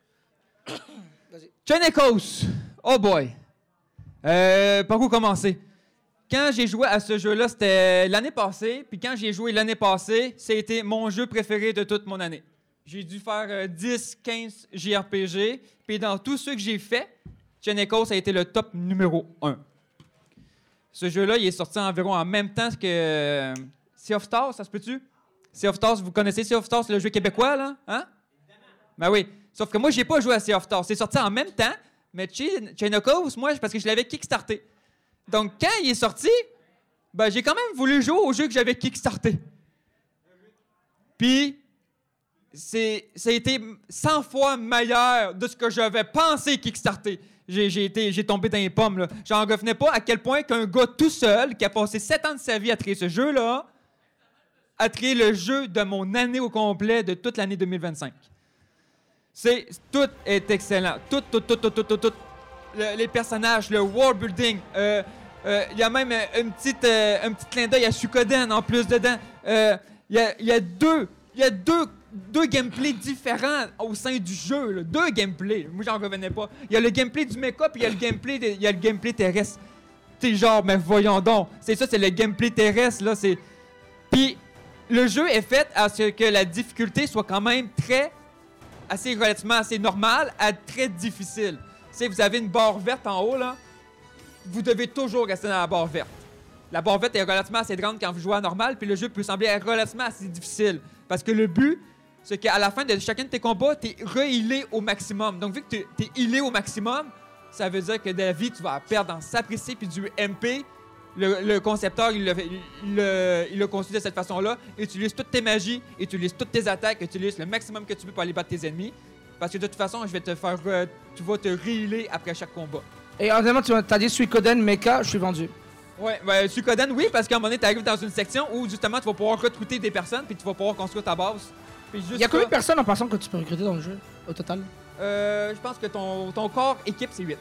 Chain Echoes. Oh boy. Euh, par où commencer? Quand j'ai joué à ce jeu-là, c'était l'année passée. Puis quand j'ai joué l'année passée, c'était mon jeu préféré de toute mon année. J'ai dû faire euh, dix, quinze J R P G. Puis dans tous ceux que j'ai fait, Chain Echoes a été le top numéro un. Ce jeu-là, il est sorti environ en même temps que euh, Sea of Stars, ça se peut-tu? Sea of Stars, vous connaissez Sea of Stars, c'est le jeu québécois, là? Hein? Ben oui. Sauf que moi, j'ai pas joué à Sea of Stars. C'est sorti en même temps, mais Chain Echoes, moi, parce que je l'avais kickstarté. Donc, quand il est sorti, ben, j'ai quand même voulu jouer au jeu que j'avais kickstarté. Puis, c'est, ça a été cent fois meilleur de ce que j'avais pensé kickstarter. J'ai, j'ai, été, j'ai tombé dans les pommes, là. J'en revenais pas à quel point qu'un gars tout seul, qui a passé sept ans de sa vie à créer ce jeu-là, a créé le jeu de mon année au complet de toute l'année deux mille vingt-cinq. C'est, tout est excellent. Tout, tout, tout, tout, tout, tout, tout. le, les personnages, le world building. Il euh, euh, y a même une petite, euh, un petit clin d'œil à Suikoden en plus dedans. Il euh, y, a, y a deux, y a deux, deux gameplays différents au sein du jeu. Là. Deux gameplays. Moi, j'en revenais pas. Il y a le gameplay du mecha, puis il y a le gameplay, il y a le gameplay terrestre. T'es genre, mais voyons donc. C'est ça, c'est le gameplay terrestre, là. C'est... Puis, le jeu est fait à ce que la difficulté soit quand même très... assez relativement assez normale à très difficile. Si vous avez une barre verte en haut, là, vous devez toujours rester dans la barre verte. La barre verte est relativement assez grande quand vous jouez à normal, puis le jeu peut sembler relativement assez difficile. Parce que le but, c'est qu'à la fin de chacun de tes combats, t'es re-healé au maximum. Donc, vu que t'es, t'es healé au maximum, ça veut dire que de la vie, tu vas perdre en sapristi puis du M P. Le, le concepteur, il l'a, il, l'a, il l'a conçu de cette façon-là. Utilise toutes tes magies, utilise toutes tes attaques, utilise le maximum que tu peux pour aller battre tes ennemis. Parce que de toute façon, je vais te faire... Euh, tu vas te re-healer après chaque combat. Et honnêtement, tu as dit Suikoden, Mecha, je suis vendu. Ouais, ben, Suikoden, oui, parce qu'à un moment donné, tu arrives dans une section où justement, tu vas pouvoir recruter des personnes puis tu vas pouvoir construire ta base. Il y a combien de personnes en passant que tu peux recruter dans le jeu, au total? Euh, je pense que ton, ton corps équipe, c'est huit.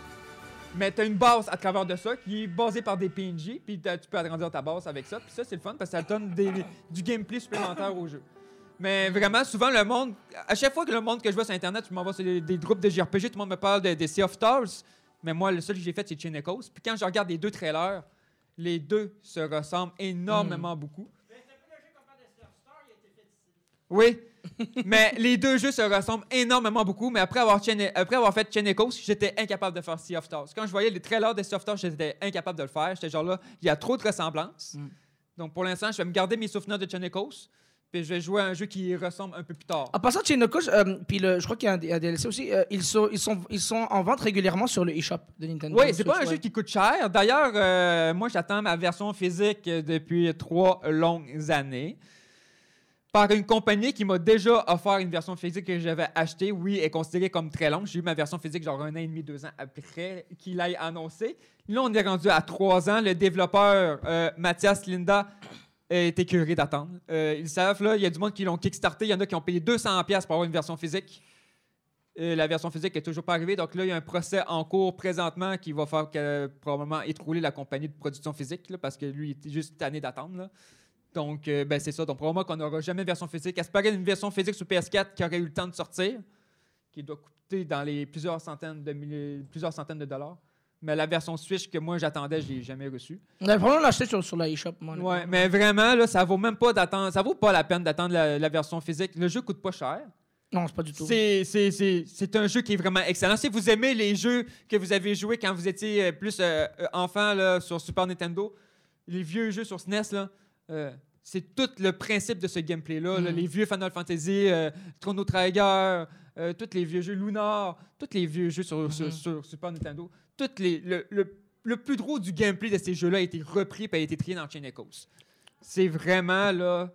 Mais t'as une base à travers de ça qui est basée par des P N J, puis tu peux agrandir ta base avec ça. Puis ça, c'est le fun parce que ça donne des, du gameplay supplémentaire au jeu. Mais vraiment, souvent, le monde... À chaque fois que le monde que je vois sur Internet, je m'envoie sur des, des groupes de J R P G, tout le monde me parle de, de Sea of Stars. Mais moi, le seul que j'ai fait, c'est Chain Echoes. Puis quand je regarde les deux trailers, les deux se ressemblent énormément mm. beaucoup. Mais c'est un peu le jeu qu'on parle de Sea of Stars, il a été fait ici. Oui. Mais les deux jeux se ressemblent énormément beaucoup. Mais après avoir, Chain, après avoir fait Chain Echoes, j'étais incapable de faire Sea of Stars. Quand je voyais les trailers de Sea of Stars, j'étais incapable de le faire. J'étais genre là, il y a trop de ressemblances. Mm. Donc pour l'instant, je vais me garder mes souvenirs de Chain Echoes. Puis je vais jouer à un jeu qui ressemble un peu plus tard. En passant, Chain Echoes, euh, puis le, je crois qu'il y a un, un D L C aussi, euh, ils, sont, ils, sont, ils sont en vente régulièrement sur le eShop de Nintendo. Oui, c'est pas un ouais. jeu qui coûte cher. D'ailleurs, euh, moi, j'attends ma version physique depuis trois longues années. Par une compagnie qui m'a déjà offert une version physique que j'avais achetée. Oui, est considérée comme très longue. J'ai eu ma version physique genre un an et demi, deux ans après qu'il l'ait annoncé. Là, on est rendu à trois ans. Le développeur euh, Mathias Linda est écœuré d'attendre. Euh, ils savent, là, il y a du monde qui l'ont kickstarté. Il y en a qui ont payé deux cents dollars pour avoir une version physique. Euh, la version physique n'est toujours pas arrivée. Donc là, il y a un procès en cours présentement qui va faire que, probablement écrouler la compagnie de production physique là, parce que lui, il était juste tanné d'attendre. Là. Donc, euh, ben, c'est ça. Donc, probablement qu'on n'aura jamais version physique. Espérer une version physique sur P S quatre qui aurait eu le temps de sortir, qui doit coûter dans les plusieurs centaines de, milliers, plusieurs centaines de dollars. Mais la version Switch que moi j'attendais, je l'ai jamais reçue. On a vraiment l'acheté sur, sur la eShop, moi. Ouais, mais vraiment, là, ça vaut même pas d'attendre. Ça vaut pas la peine d'attendre la, la version physique. Le jeu coûte pas cher. Non, c'est pas du tout. C'est, c'est, c'est, c'est un jeu qui est vraiment excellent. Si vous aimez les jeux que vous avez joués quand vous étiez plus euh, enfant là, sur Super Nintendo, les vieux jeux sur S N E S, là, euh, c'est tout le principe de ce gameplay-là. Mm. Là, les vieux Final Fantasy, euh, Chrono Trigger, euh, tous les vieux jeux Lunar, tous les vieux jeux sur, mm-hmm. sur, sur Super Nintendo. Tout les, le, le, le plus drôle du gameplay de ces jeux-là a été repris et a été trié dans Chain Echoes. C'est vraiment, là...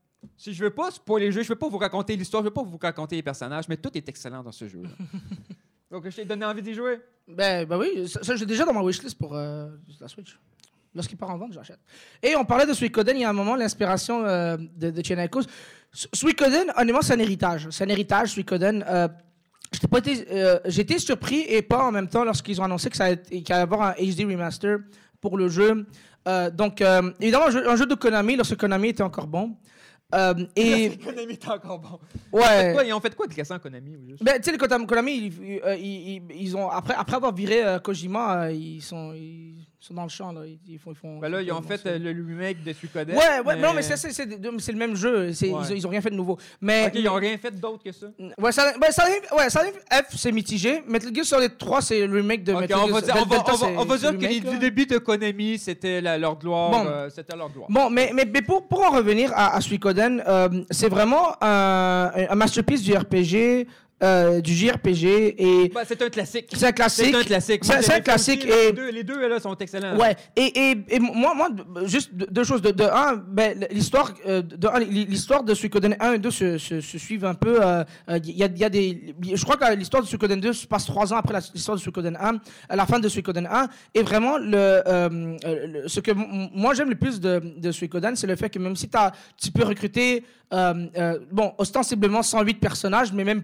Si je veux pas spoiler les jeux, je veux pas vous raconter l'histoire, je veux pas vous raconter les personnages, mais tout est excellent dans ce jeu-là. Donc, je t'ai donné envie d'y jouer. Ben, ben oui, ça, ça j'ai déjà dans ma wishlist pour euh, la Switch. Lorsqu'il part en vente, j'achète. Et on parlait de Suikoden il y a un moment, l'inspiration euh, de, de Chain Echoes. Suikoden, honnêtement, c'est un héritage. C'est un héritage, Suikoden. Euh, J'étais pas été, euh, j'ai été surpris et pas en même temps lorsqu'ils ont annoncé que ça allait, qu'il allait y avoir un H D remaster pour le jeu. Euh, donc, euh, évidemment, un jeu, un jeu de Konami, lorsque Konami était encore bon. Euh, et Konami était encore bon. Ouais. Quoi, ils ont fait quoi de récent, Konami? Ben, tu sais, les Konami, ils, ils, ils ont, après, après avoir viré euh, Kojima, euh, ils sont... Ils, Ils sont dans le champ, là. Ils font, ils font, ben là, ils ont fait euh, le remake de Suikoden. Ouais, ouais, mais... non, mais c'est, c'est, c'est, c'est le même jeu. C'est, ouais. ils, ils ont rien fait de nouveau. Mais, ok, ils n'ont rien fait d'autre que ça. Ouais, ça, ben, ça, ouais, ça F, c'est mitigé. Metal Gear Solid trois, c'est le remake de okay, Metal Gear Solid. On va dire, on va, on va dire que du début de Konami, c'était la, leur gloire. Bon, euh, c'était leur gloire. Bon, mais, mais, mais pour, pour en revenir à, à Suikoden, euh, c'est vraiment un, un masterpiece du R P G. Euh, du J R P G et bah, c'est un classique. C'est un classique. C'est un classique. C'est, c'est un classique aussi, et les deux, les deux là sont excellents. Ouais. Et, et, et moi moi juste deux choses de, de un ben l'histoire euh, de un, l'histoire de Suikoden un et deux se, se, se suivent un peu. Il euh, y a il y a des je crois que l'histoire de Suikoden deux se passe trois ans après la, l'histoire de Suikoden un, à la fin de Suikoden un et vraiment le, euh, le ce que m- moi j'aime le plus de, de Suikoden, c'est le fait que même si t'as tu peux recruter euh, euh, bon ostensiblement cent huit personnages mais même plus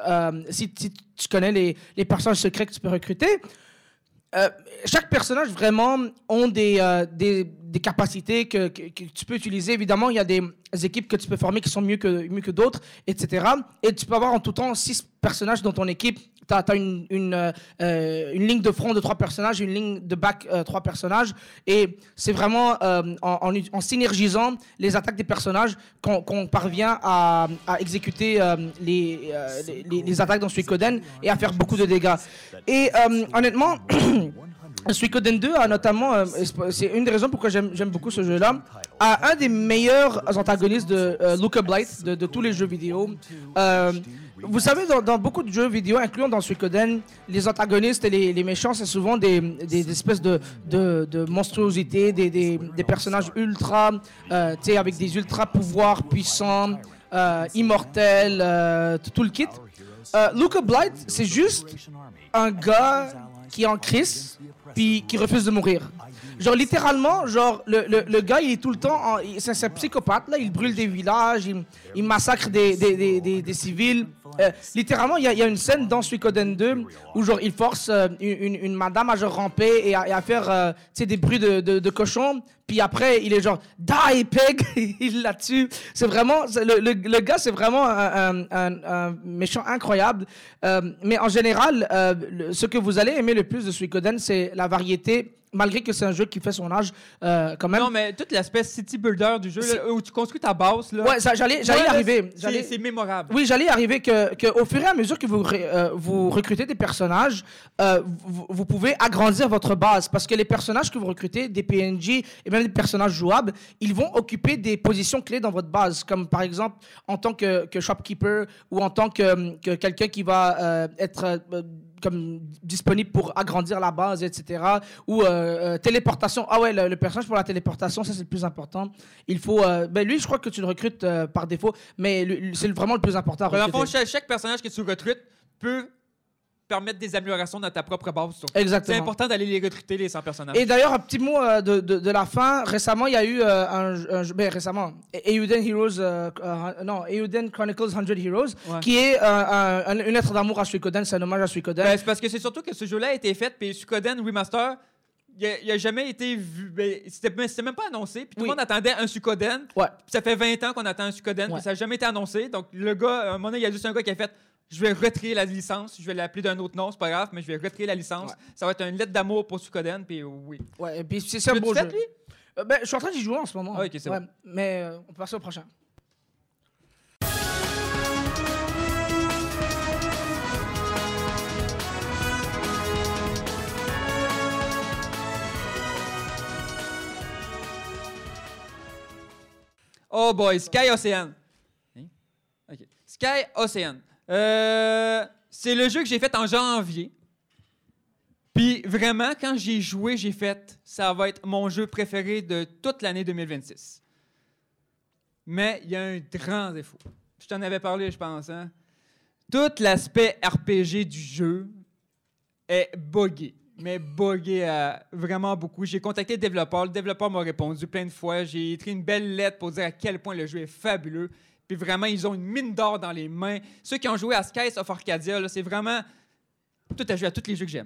euh, si, si tu connais les, les personnages secrets que tu peux recruter, euh, chaque personnage vraiment ont des, euh, des, des capacités que, que, que tu peux utiliser. Évidemment, il y a des équipes que tu peux former qui sont mieux que, mieux que d'autres, et cetera. Et tu peux avoir en tout temps six personnages dans ton équipe. Tu as une, une, euh, une ligne de front de trois personnages, une ligne de back euh, trois personnages. Et c'est vraiment euh, en, en, en synergisant les attaques des personnages qu'on qu'on parvient à, à exécuter euh, les, euh, les, les attaques dans Suikoden et à faire beaucoup de dégâts. Et euh, honnêtement, Suikoden deux a notamment, euh, c'est une des raisons pourquoi j'aime beaucoup ce jeu-là, a un des meilleurs antagonistes de euh, Luca Blight de, de tous les jeux vidéo. Euh, Vous savez, dans, dans beaucoup de jeux vidéo, incluant dans Suikoden, les antagonistes et les, les méchants, c'est souvent des, des, des espèces de, de, de monstruosités, des, des, des personnages ultra, euh, tu sais, avec des ultra pouvoirs puissants, euh, immortels, euh, tout le kit. Euh, Luca Blight, c'est juste un gars qui est en crise, puis qui refuse de mourir. Genre, littéralement, genre, le, le, le gars, il est tout le temps... C'est un psychopathe, là. Il brûle des villages, il, il massacre des, des, des, des, des civils. Euh, littéralement, il y, y a une scène dans Suikoden deux où, genre, il force euh, une, une madame à, genre, ramper et à, et à faire, euh, tu sais, des bruits de, de, de cochon. Puis après, il est genre, die, pig! Il la tue. C'est vraiment... Le, le, le gars, c'est vraiment un, un, un, un méchant incroyable. Euh, mais en général, euh, le, ce que vous allez aimer le plus de Suikoden, c'est la variété... Malgré que c'est un jeu qui fait son âge, euh, quand même. Non, mais tout l'aspect city builder du jeu, là, où tu construis ta base, là. Ouais, j'allais y arriver. C'est mémorable. Oui, j'allais y arriver que, que au fur et à mesure que vous, euh, vous recrutez des personnages, euh, vous, vous pouvez agrandir votre base. Parce que les personnages que vous recrutez, des P N J et même des personnages jouables, ils vont occuper des positions clés dans votre base. Comme par exemple, en tant que, que shopkeeper ou en tant que, que quelqu'un qui va euh, être... Euh, comme disponible pour agrandir la base, et cetera. Ou euh, euh, téléportation. Ah ouais, le, le personnage pour la téléportation, ça c'est le plus important. Il faut... Euh, ben lui, je crois que tu le recrutes euh, par défaut, mais c'est vraiment le plus important à recruter. Dans le fond, chaque, chaque personnage que tu recrutes peut permettre des améliorations dans ta propre base. Exactement. C'est important d'aller les recruter, les cent personnages. Et d'ailleurs, un petit mot euh, de, de, de la fin. Récemment, il y a eu euh, un, un... Ben, récemment, Eiyuden Heroes... Euh, euh, non, Eiyuden Chronicles cent Heroes, ouais. Qui est euh, un, un, une lettre d'amour à Suikoden. C'est un hommage à Suikoden. Ben, c'est parce que c'est surtout que ce jeu-là a été fait, puis Suikoden Remaster... Il n'a jamais été vu. Ben, c'était même pas annoncé. Puis tout oui. le monde attendait un Suikoden. Ouais. Ça fait vingt ans qu'on attend un Suikoden. Ouais. Puis ça n'a jamais été annoncé. Donc, le gars, à un moment donné, il y a juste un gars qui a fait je vais retirer la licence. Je vais l'appeler d'un autre nom, c'est pas grave, mais je vais retirer la licence. Ouais. Ça va être une lettre d'amour pour Suikoden. Puis oui. Ouais, et puis c'est un beau jeu. Fait, lui? Euh, ben, je suis en train d'y jouer en ce moment. Ah, ok, c'est ouais, bon. Mais euh, on peut passer au prochain. Oh boy, Sky Ocean. Hein? Okay. Sky Ocean. Euh, c'est le jeu que j'ai fait en janvier. Puis vraiment, quand j'ai joué, j'ai fait, ça va être mon jeu préféré de toute l'année deux mille vingt-six. Mais il y a un grand défaut. Je t'en avais parlé, je pense. Hein? Tout l'aspect R P G du jeu est buggé. Mais buggé euh, vraiment beaucoup. J'ai contacté le développeur. Le développeur m'a répondu plein de fois. J'ai écrit une belle lettre pour dire à quel point le jeu est fabuleux. Puis vraiment, ils ont une mine d'or dans les mains. Ceux qui ont joué à Skies of Arcadia, là, c'est vraiment... Tout à jouer à tous les jeux que j'aime.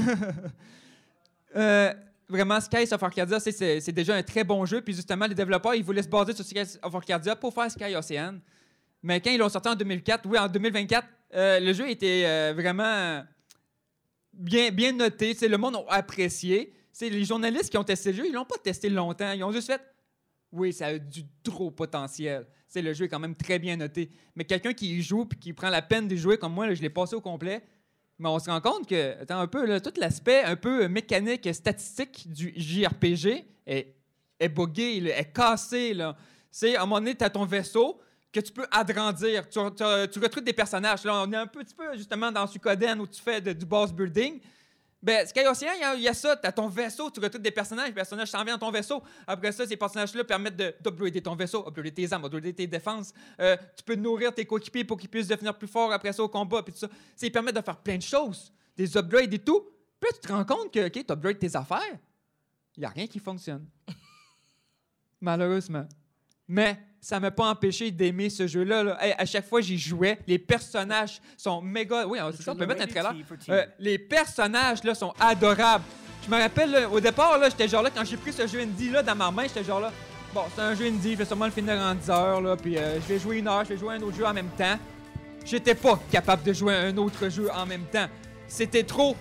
euh, vraiment, Skies of Arcadia, c'est, c'est déjà un très bon jeu. Puis justement, les développeurs, ils voulaient se baser sur Skies of Arcadia pour faire Sky Ocean. Mais quand ils l'ont sorti en deux mille quatre, oui, en deux mille vingt-quatre, euh, le jeu était euh, vraiment... Bien, bien noté, le monde a apprécié. T'sais, les journalistes qui ont testé le jeu, ils l'ont pas testé longtemps. Ils ont juste fait « Oui, ça a du trop potentiel. » Le jeu est quand même très bien noté. Mais quelqu'un qui y joue et qui prend la peine de jouer comme moi, là, je l'ai passé au complet, mais on se rend compte que, attends un peu, là, tout l'aspect un peu mécanique, statistique du J R P G est, est buggé, là, est cassé. Là. À un moment donné, tu as ton vaisseau que tu peux agrandir. Tu, tu, tu recrutes des personnages. Là, on est un petit peu justement dans Suikoden où tu fais de, du boss building. Ben, Sky Ocean, il y, y a ça. Tu as ton vaisseau, tu recrutes des personnages, les personnages s'en viennent dans ton vaisseau. Après ça, ces personnages-là permettent d'upgrader ton vaisseau, upgrader tes armes, upgrader tes défenses. Euh, tu peux nourrir tes coéquipiers pour qu'ils puissent devenir plus forts après ça au combat. Puis tout ça. Ils permettent de faire plein de choses, des upgrades et tout. Puis là, tu te rends compte que, OK, tu upgrades tes affaires. Il n'y a rien qui fonctionne. Malheureusement. Mais ça m'a pas empêché d'aimer ce jeu-là. Là. Hey, à chaque fois j'y jouais, les personnages sont méga... Oui, c'est ça, on peut mettre un trailer. Euh, les personnages là sont adorables. Je me rappelle, là, au départ, là, j'étais genre là, quand j'ai pris ce jeu indie-là dans ma main, j'étais genre là, bon, c'est un jeu indie, je vais sûrement le finir en dix heures, là, puis euh, je vais jouer une heure, je vais jouer un autre jeu en même temps. J'étais pas capable de jouer un autre jeu en même temps. C'était trop...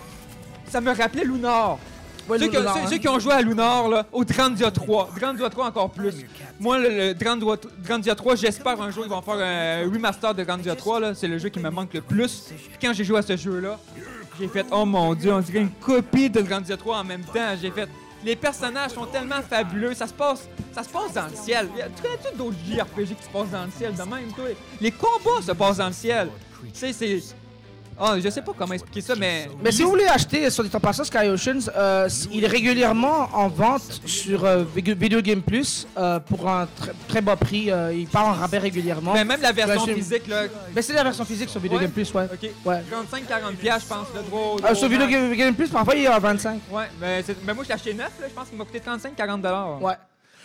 Ça me rappelait Lunar. Ouais, ceux, qui, Lunar, ceux, hein? ceux qui ont joué à Lunar, là, au Grandia trois. Grandia trois encore plus. Moi, le, le Grandia, Grandia trois, j'espère un jour ils vont faire un remaster de Grandia trois. Là. C'est le jeu qui me manque le plus. Puis quand j'ai joué à ce jeu-là, j'ai fait « Oh mon Dieu, on dirait une copie de Grandia trois en même temps. » J'ai fait... Les personnages sont tellement fabuleux. Ça se passe, ça se passe dans le ciel. Tu connais-tu d'autres J R P G qui se passent dans le ciel de même, toi? Les combats se passent dans le ciel. Tu sais, c'est... Oh, je sais pas comment expliquer ça, mais... Mais si vous voulez acheter, sur les temps passés, Sky Oceans, euh, il est régulièrement en vente sur euh, Video Game Plus euh, pour un tr très bas prix. Euh, il part en rabais régulièrement. Mais même la version physique, là... Mais c'est la version physique sur Video ouais? Game Plus, ouais. OK. Ouais. trente-cinq à quarante piastres, je pense, le droit... Euh, sur Video Game, Game Plus, parfois, il est à vingt-cinq. Ouais, mais, mais moi, je l'ai acheté neuf, là. Je pense qu'il m'a coûté trente-cinq à quarante dollars. Ouais.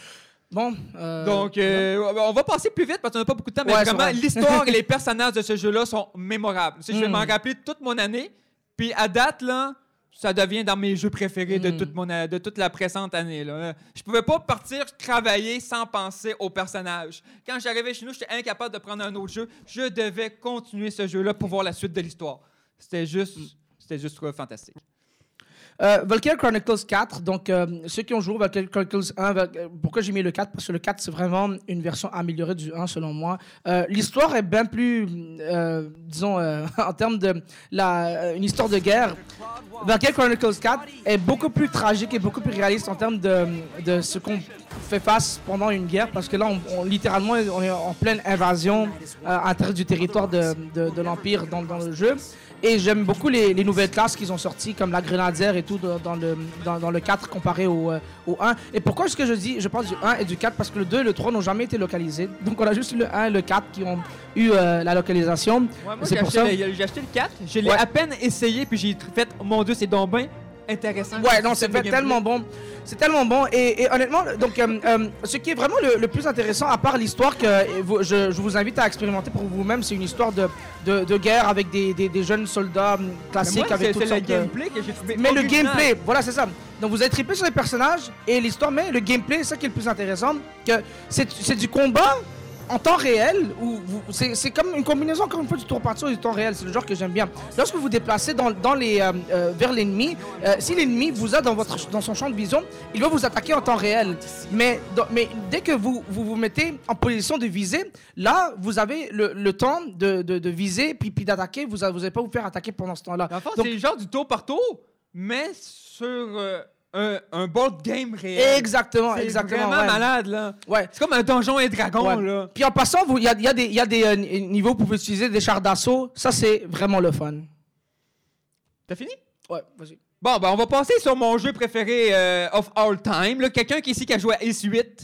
Bon, euh... Donc, euh, on va passer plus vite parce qu'on n'a pas beaucoup de temps, mais ouais, vraiment, l'histoire et les personnages de ce jeu-là sont mémorables. Tu sais, mm. Je vais m'en rappeler toute mon année, puis à date, là, ça devient dans mes jeux préférés mm. de, toute mon, de toute la précédente année. Là. Je pouvais pas partir travailler sans penser aux personnages. Quand j'arrivais chez nous, j'étais incapable de prendre un autre jeu. Je devais continuer ce jeu-là pour voir la suite de l'histoire. C'était juste, mm. c'était juste fantastique. Euh, Valkyria Chronicles quatre, donc euh, ceux qui ont joué Valkyria Chronicles un, Val pourquoi j'ai mis le quatre? Parce que le quatre, c'est vraiment une version améliorée du un, selon moi. Euh, L'histoire est bien plus, euh, disons, euh, en termes de la, une histoire de guerre. Valkyria Chronicles quatre est beaucoup plus tragique et beaucoup plus réaliste en termes de, de ce qu'on fait face pendant une guerre, parce que là, on, on, littéralement, on est en pleine invasion euh, à l'intérieur du territoire de, de, de l'Empire dans, dans le jeu. Et j'aime beaucoup les, les nouvelles classes qu'ils ont sorties, comme la grenadière et tout, dans, dans, le, dans, dans le quatre comparé au, euh, au un. Et pourquoi est-ce que je dis, je parle du un et du quatre? Parce que le deux et le trois n'ont jamais été localisés. Donc on a juste le un et le quatre qui ont eu euh, la localisation. Ouais, moi, j'ai acheté, acheté le quatre, je l'ai ouais. à peine essayé, puis j'ai fait, oh mon Dieu, c'est donc bien intéressant. Ouais, non, c'est tellement bon. C'est tellement bon. Et, et honnêtement, donc, euh, euh, ce qui est vraiment le, le plus intéressant, à part l'histoire que vous, je, je vous invite à expérimenter pour vous-même, c'est une histoire de, de, de guerre avec des, des, des jeunes soldats classiques. Mais moi, avec c'est le gameplay que j'ai trouvé Mais original. Le gameplay, voilà, c'est ça. Donc vous avez trippé sur les personnages et l'histoire, mais le gameplay, c'est ça qui est le plus intéressant. Que c'est du combat en temps réel, c'est comme une combinaison, encore une fois, du tour par tour et du temps réel. C'est le genre que j'aime bien. Lorsque vous vous déplacez dans, dans les, euh, euh, vers l'ennemi, euh, si l'ennemi vous a dans, votre, dans son champ de vision, il va vous attaquer en temps réel. Mais, dans, mais dès que vous, vous vous mettez en position de viser, là, vous avez le, le temps de, de, de viser puis, puis d'attaquer. Vous n'allez pas vous faire attaquer pendant ce temps-là. En fait, c'est le genre du tour par tour, mais sur... Euh... Un, un board game réel. Exactement, exactement. C'est vraiment ouais. malade, là. Ouais. C'est comme un donjon et dragon, ouais. là. Puis en passant, il y a, y a des, y a des euh, niveaux où vous pouvez utiliser des chars d'assaut. Ça, c'est vraiment le fun. T'as fini? Ouais, vas-y. Bon, ben, on va passer sur mon jeu préféré euh, of all time. Quelqu'un qui ici qui a joué à Ace huit.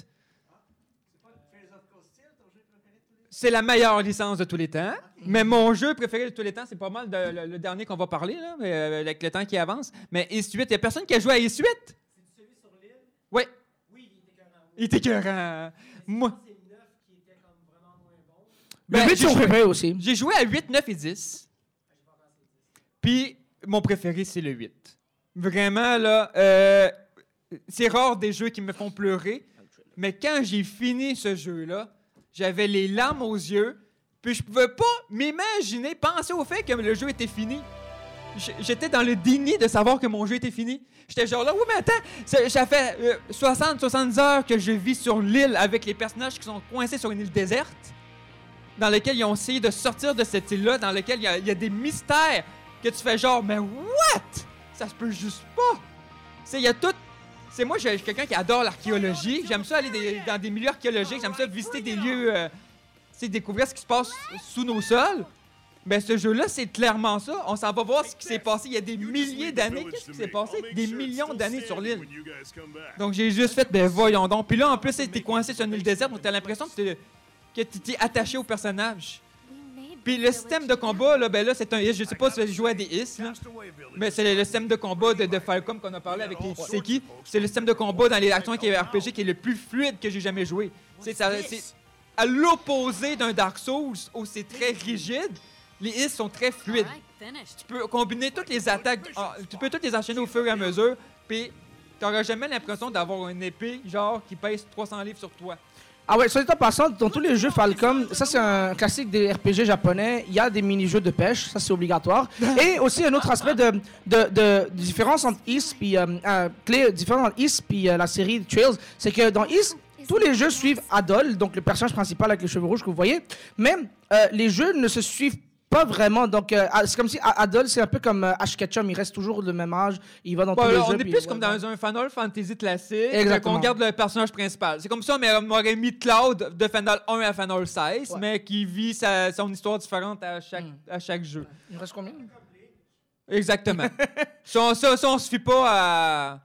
C'est la meilleure licence de tous les temps. Mais mon jeu préféré de tous les temps, c'est pas mal de, le, le dernier qu'on va parler, là, euh, avec le temps qui avance. Mais Ace huit, il n'y a personne qui a joué à Ace huit? C'est celui sur l'île? Oui. Oui, il était écœurant. Il était écœurant. Moi. C'est le neuf qui était comme vraiment moins bon. Ben, le huit, c'est mon préféré aussi. J'ai joué à huit, neuf et dix. Puis, mon préféré, c'est le huit. Vraiment, là, euh, c'est rare des jeux qui me font pleurer. Mais quand j'ai fini ce jeu-là, j'avais les larmes aux yeux. Puis je pouvais pas m'imaginer, penser au fait que le jeu était fini. J'étais dans le déni de savoir que mon jeu était fini. J'étais genre là, oui, mais attends, ça fait euh, soixante à soixante-dix heures que je vis sur l'île avec les personnages qui sont coincés sur une île déserte, dans laquelle ils ont essayé de sortir de cette île-là, dans laquelle il y, y a des mystères que tu fais genre, mais what? Ça se peut juste pas. Il y a tout. C'est moi, je suis quelqu'un qui adore l'archéologie. J'aime ça aller des, dans des milieux archéologiques. J'aime ça visiter des lieux, euh, découvrir ce qui se passe sous nos sols. Ben, ce jeu-là, c'est clairement ça. On s'en va voir ce qui s'est passé il y a des milliers d'années. Qu'est-ce qui s'est passé? Des millions d'années sur l'île. Donc, j'ai juste fait, ben, voyons donc. Puis là, en plus, t'es coincé sur une île déserte, donc t'as l'impression que t'es attaché au personnage. Puis le système de combat, là, ben là, c'est un I S. Je sais pas si vous jouez à des I S, là, mais c'est le, le système de combat de, de Falcom qu'on a parlé avec les Tseki. C'est le système de combat dans les actions qui est R P G qui est le plus fluide que j'ai jamais joué. C'est ça, à l'opposé d'un Dark Souls où c'est très rigide, les hits sont très fluides. Tu peux combiner toutes les attaques, ah, tu peux toutes les enchaîner au fur et à mesure, puis t'auras jamais l'impression d'avoir une épée genre qui pèse trois cents livres sur toi. Ah ouais, soit dit en passant, dans tous les jeux Falcom, ça c'est un classique des R P G japonais, il y a des mini-jeux de pêche, ça c'est obligatoire. Et aussi un autre aspect de, de, de, de différence entre Ys puis euh, euh, clé, différence entre Ys puis euh, la série Trails, c'est que dans Ys, tous les jeux suivent Adol, donc le personnage principal avec les cheveux rouges que vous voyez, mais euh, les jeux ne se suivent pas vraiment, donc euh, c'est comme si Adol, c'est un peu comme euh, Ash Ketchum, il reste toujours le même âge, il va dans ouais, tous là, les on jeux. est plus ouais, comme ouais. dans un Final Fantasy classique, qu'on garde le personnage principal. C'est comme si on m'aurait mis Cloud de Final un à Final seize, ouais. mais qui vit sa, son histoire différente à chaque, mm. à chaque jeu. Il reste combien? Exactement. ça, ça, ça, on se fie pas à...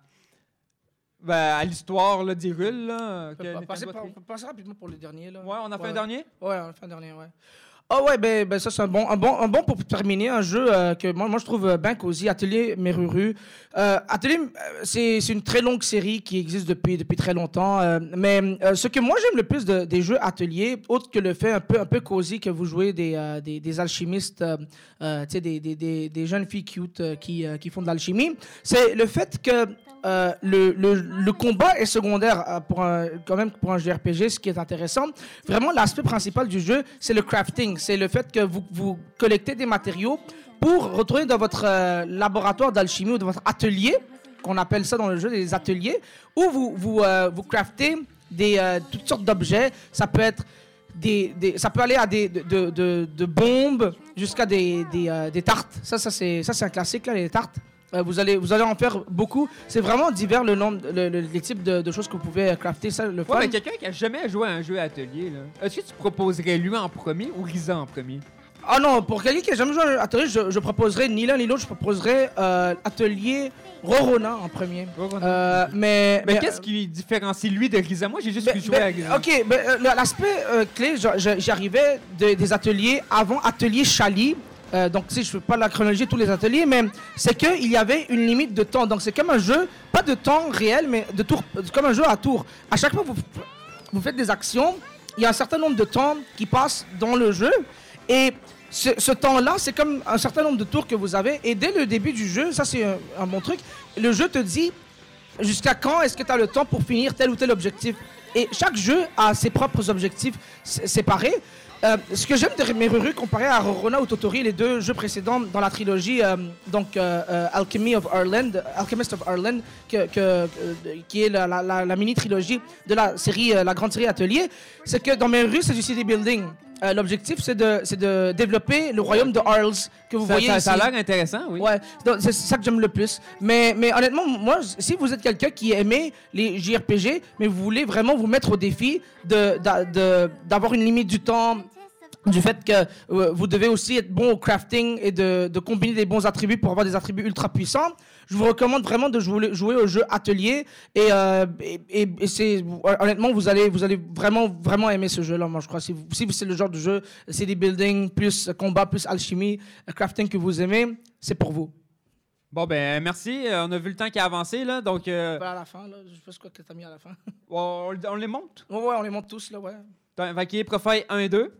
Ben, à l'histoire là, d'Hyrule. Là, que passer, pa passer rapidement pour le dernier. Là. Ouais, on a fait ouais. un dernier? Ouais, on a fait un dernier, ouais. Ah ouais, ben, ben ça c'est un bon, un bon, un bon pour terminer, un jeu euh, que moi, moi je trouve bien cosy, Atelier Meruru. Euh, Atelier, c'est une très longue série qui existe depuis, depuis très longtemps, euh, mais euh, ce que moi j'aime le plus de, des jeux Atelier, autre que le fait un peu, un peu cosy que vous jouez des, euh, des, des alchimistes, euh, euh, tu sais, des, des, des, des jeunes filles cute euh, qui, euh, qui font de l'alchimie, c'est le fait que Euh, le, le, le combat est secondaire euh, pour un, quand même pour un jeu R P G, ce qui est intéressant. Vraiment, l'aspect principal du jeu, c'est le crafting. C'est le fait que vous, vous collectez des matériaux pour retourner dans votre euh, laboratoire d'alchimie ou dans votre atelier, qu'on appelle ça dans le jeu des ateliers, où vous, vous, euh, vous craftez des, euh, toutes sortes d'objets. Ça peut être Des, des, ça peut aller à des de, de, de, de bombes jusqu'à des, des, euh, des tartes. Ça, ça c'est ça c'est un classique là, les tartes. Euh, vous allez vous allez en faire beaucoup. C'est vraiment divers le nombre, le, le, les types de, de choses que vous pouvez crafter. Ça, le fun. Ouais, mais quelqu'un qui a jamais joué à un jeu atelier là, est-ce que tu proposerais lui en premier ou Risa en premier? Ah non, pour quelqu'un qui a jamais joué à un atelier, je, je proposerais ni l'un ni l'autre. Je proposerais euh, atelier Rorona en premier. Rorona. Euh, mais mais, mais qu'est-ce euh, qui différencie lui de Risa? Moi, j'ai juste ben, pu jouer ben, à Risa. Ok, ben, euh, l'aspect euh, clé, j'arrivais de, des ateliers avant atelier Chali. Euh, donc, tu sais, je ne fais pas la chronologie de tous les ateliers, mais c'est qu'il y avait une limite de temps. Donc, c'est comme un jeu, pas de temps réel, mais de tour, comme un jeu à tour. À chaque fois que vous, vous faites des actions, il y a un certain nombre de temps qui passe dans le jeu. Et ce, ce temps-là, c'est comme un certain nombre de tours que vous avez. Et dès le début du jeu, ça, c'est un, un bon truc, le jeu te dit jusqu'à quand est-ce que tu as le temps pour finir tel ou tel objectif. Et chaque jeu a ses propres objectifs séparés. Euh, ce que j'aime de Meruru comparé à Rorona ou Totori, les deux jeux précédents dans la trilogie, euh, donc euh, euh, Alchemy of Ireland, Alchemist of Ireland, que, que, euh, qui est la, la, la, la mini-trilogie de la série, euh, la grande série Atelier, c'est que dans Meruru, c'est du city building. Euh, L'objectif, c'est de, de développer le royaume de Arles que vous ça, voyez ça, ici. Ça a l'air intéressant, oui. Ouais, c'est ça que j'aime le plus. Mais, mais honnêtement, moi, si vous êtes quelqu'un qui aimait les J R P G, mais vous voulez vraiment vous mettre au défi de, de, de, d'avoir une limite du temps, du fait que euh, vous devez aussi être bon au crafting et de, de combiner des bons attributs pour avoir des attributs ultra puissants, je vous recommande vraiment de jouer, jouer au jeu Atelier et, euh, et, et, et c'est honnêtement vous allez vous allez vraiment vraiment aimer ce jeu là. Moi je crois si, vous, si c'est le genre de jeu city building plus combat plus alchimie crafting que vous aimez, c'est pour vous. Bon ben merci, euh, on a vu le temps qui a avancé là, donc. Euh... À la fin là, je sais pas ce que t'as mis à la fin. on, on les monte. Ouais ouais, on les monte tous là ouais. Vaquier Profile un et deux.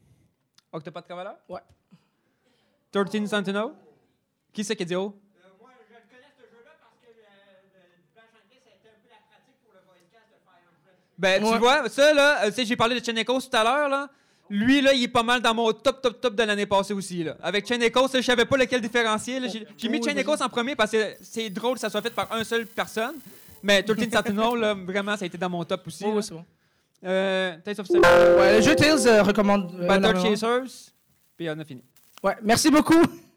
Octopath Traveler? Ouais. treize Sentinel? Qui c'est qui dit oh? Euh, moi, je connais ce jeu-là parce que le, le Blanche Anglais, ça a été un peu la pratique pour le voicecast de Fire Emblem. Ben, ouais. Tu vois, ça, là, tu sais, j'ai parlé de Chenekos tout à l'heure, là. Lui, là, il est pas mal dans mon top, top, top de l'année passée aussi, là. Avec Chenekos, je savais pas lequel différencier, là. J'ai oh, mis oui, Chenekos en premier parce que c'est drôle que ça soit fait par une seule personne. Mais treize Sentinel, là, vraiment, ça a été dans mon top aussi. Oh, oui, c'est bon. Euh, Tales of Symphonia. Ouais, le jeu Tales euh, recommande. Euh, Battle Chasers. Puis on a fini. Ouais, merci beaucoup.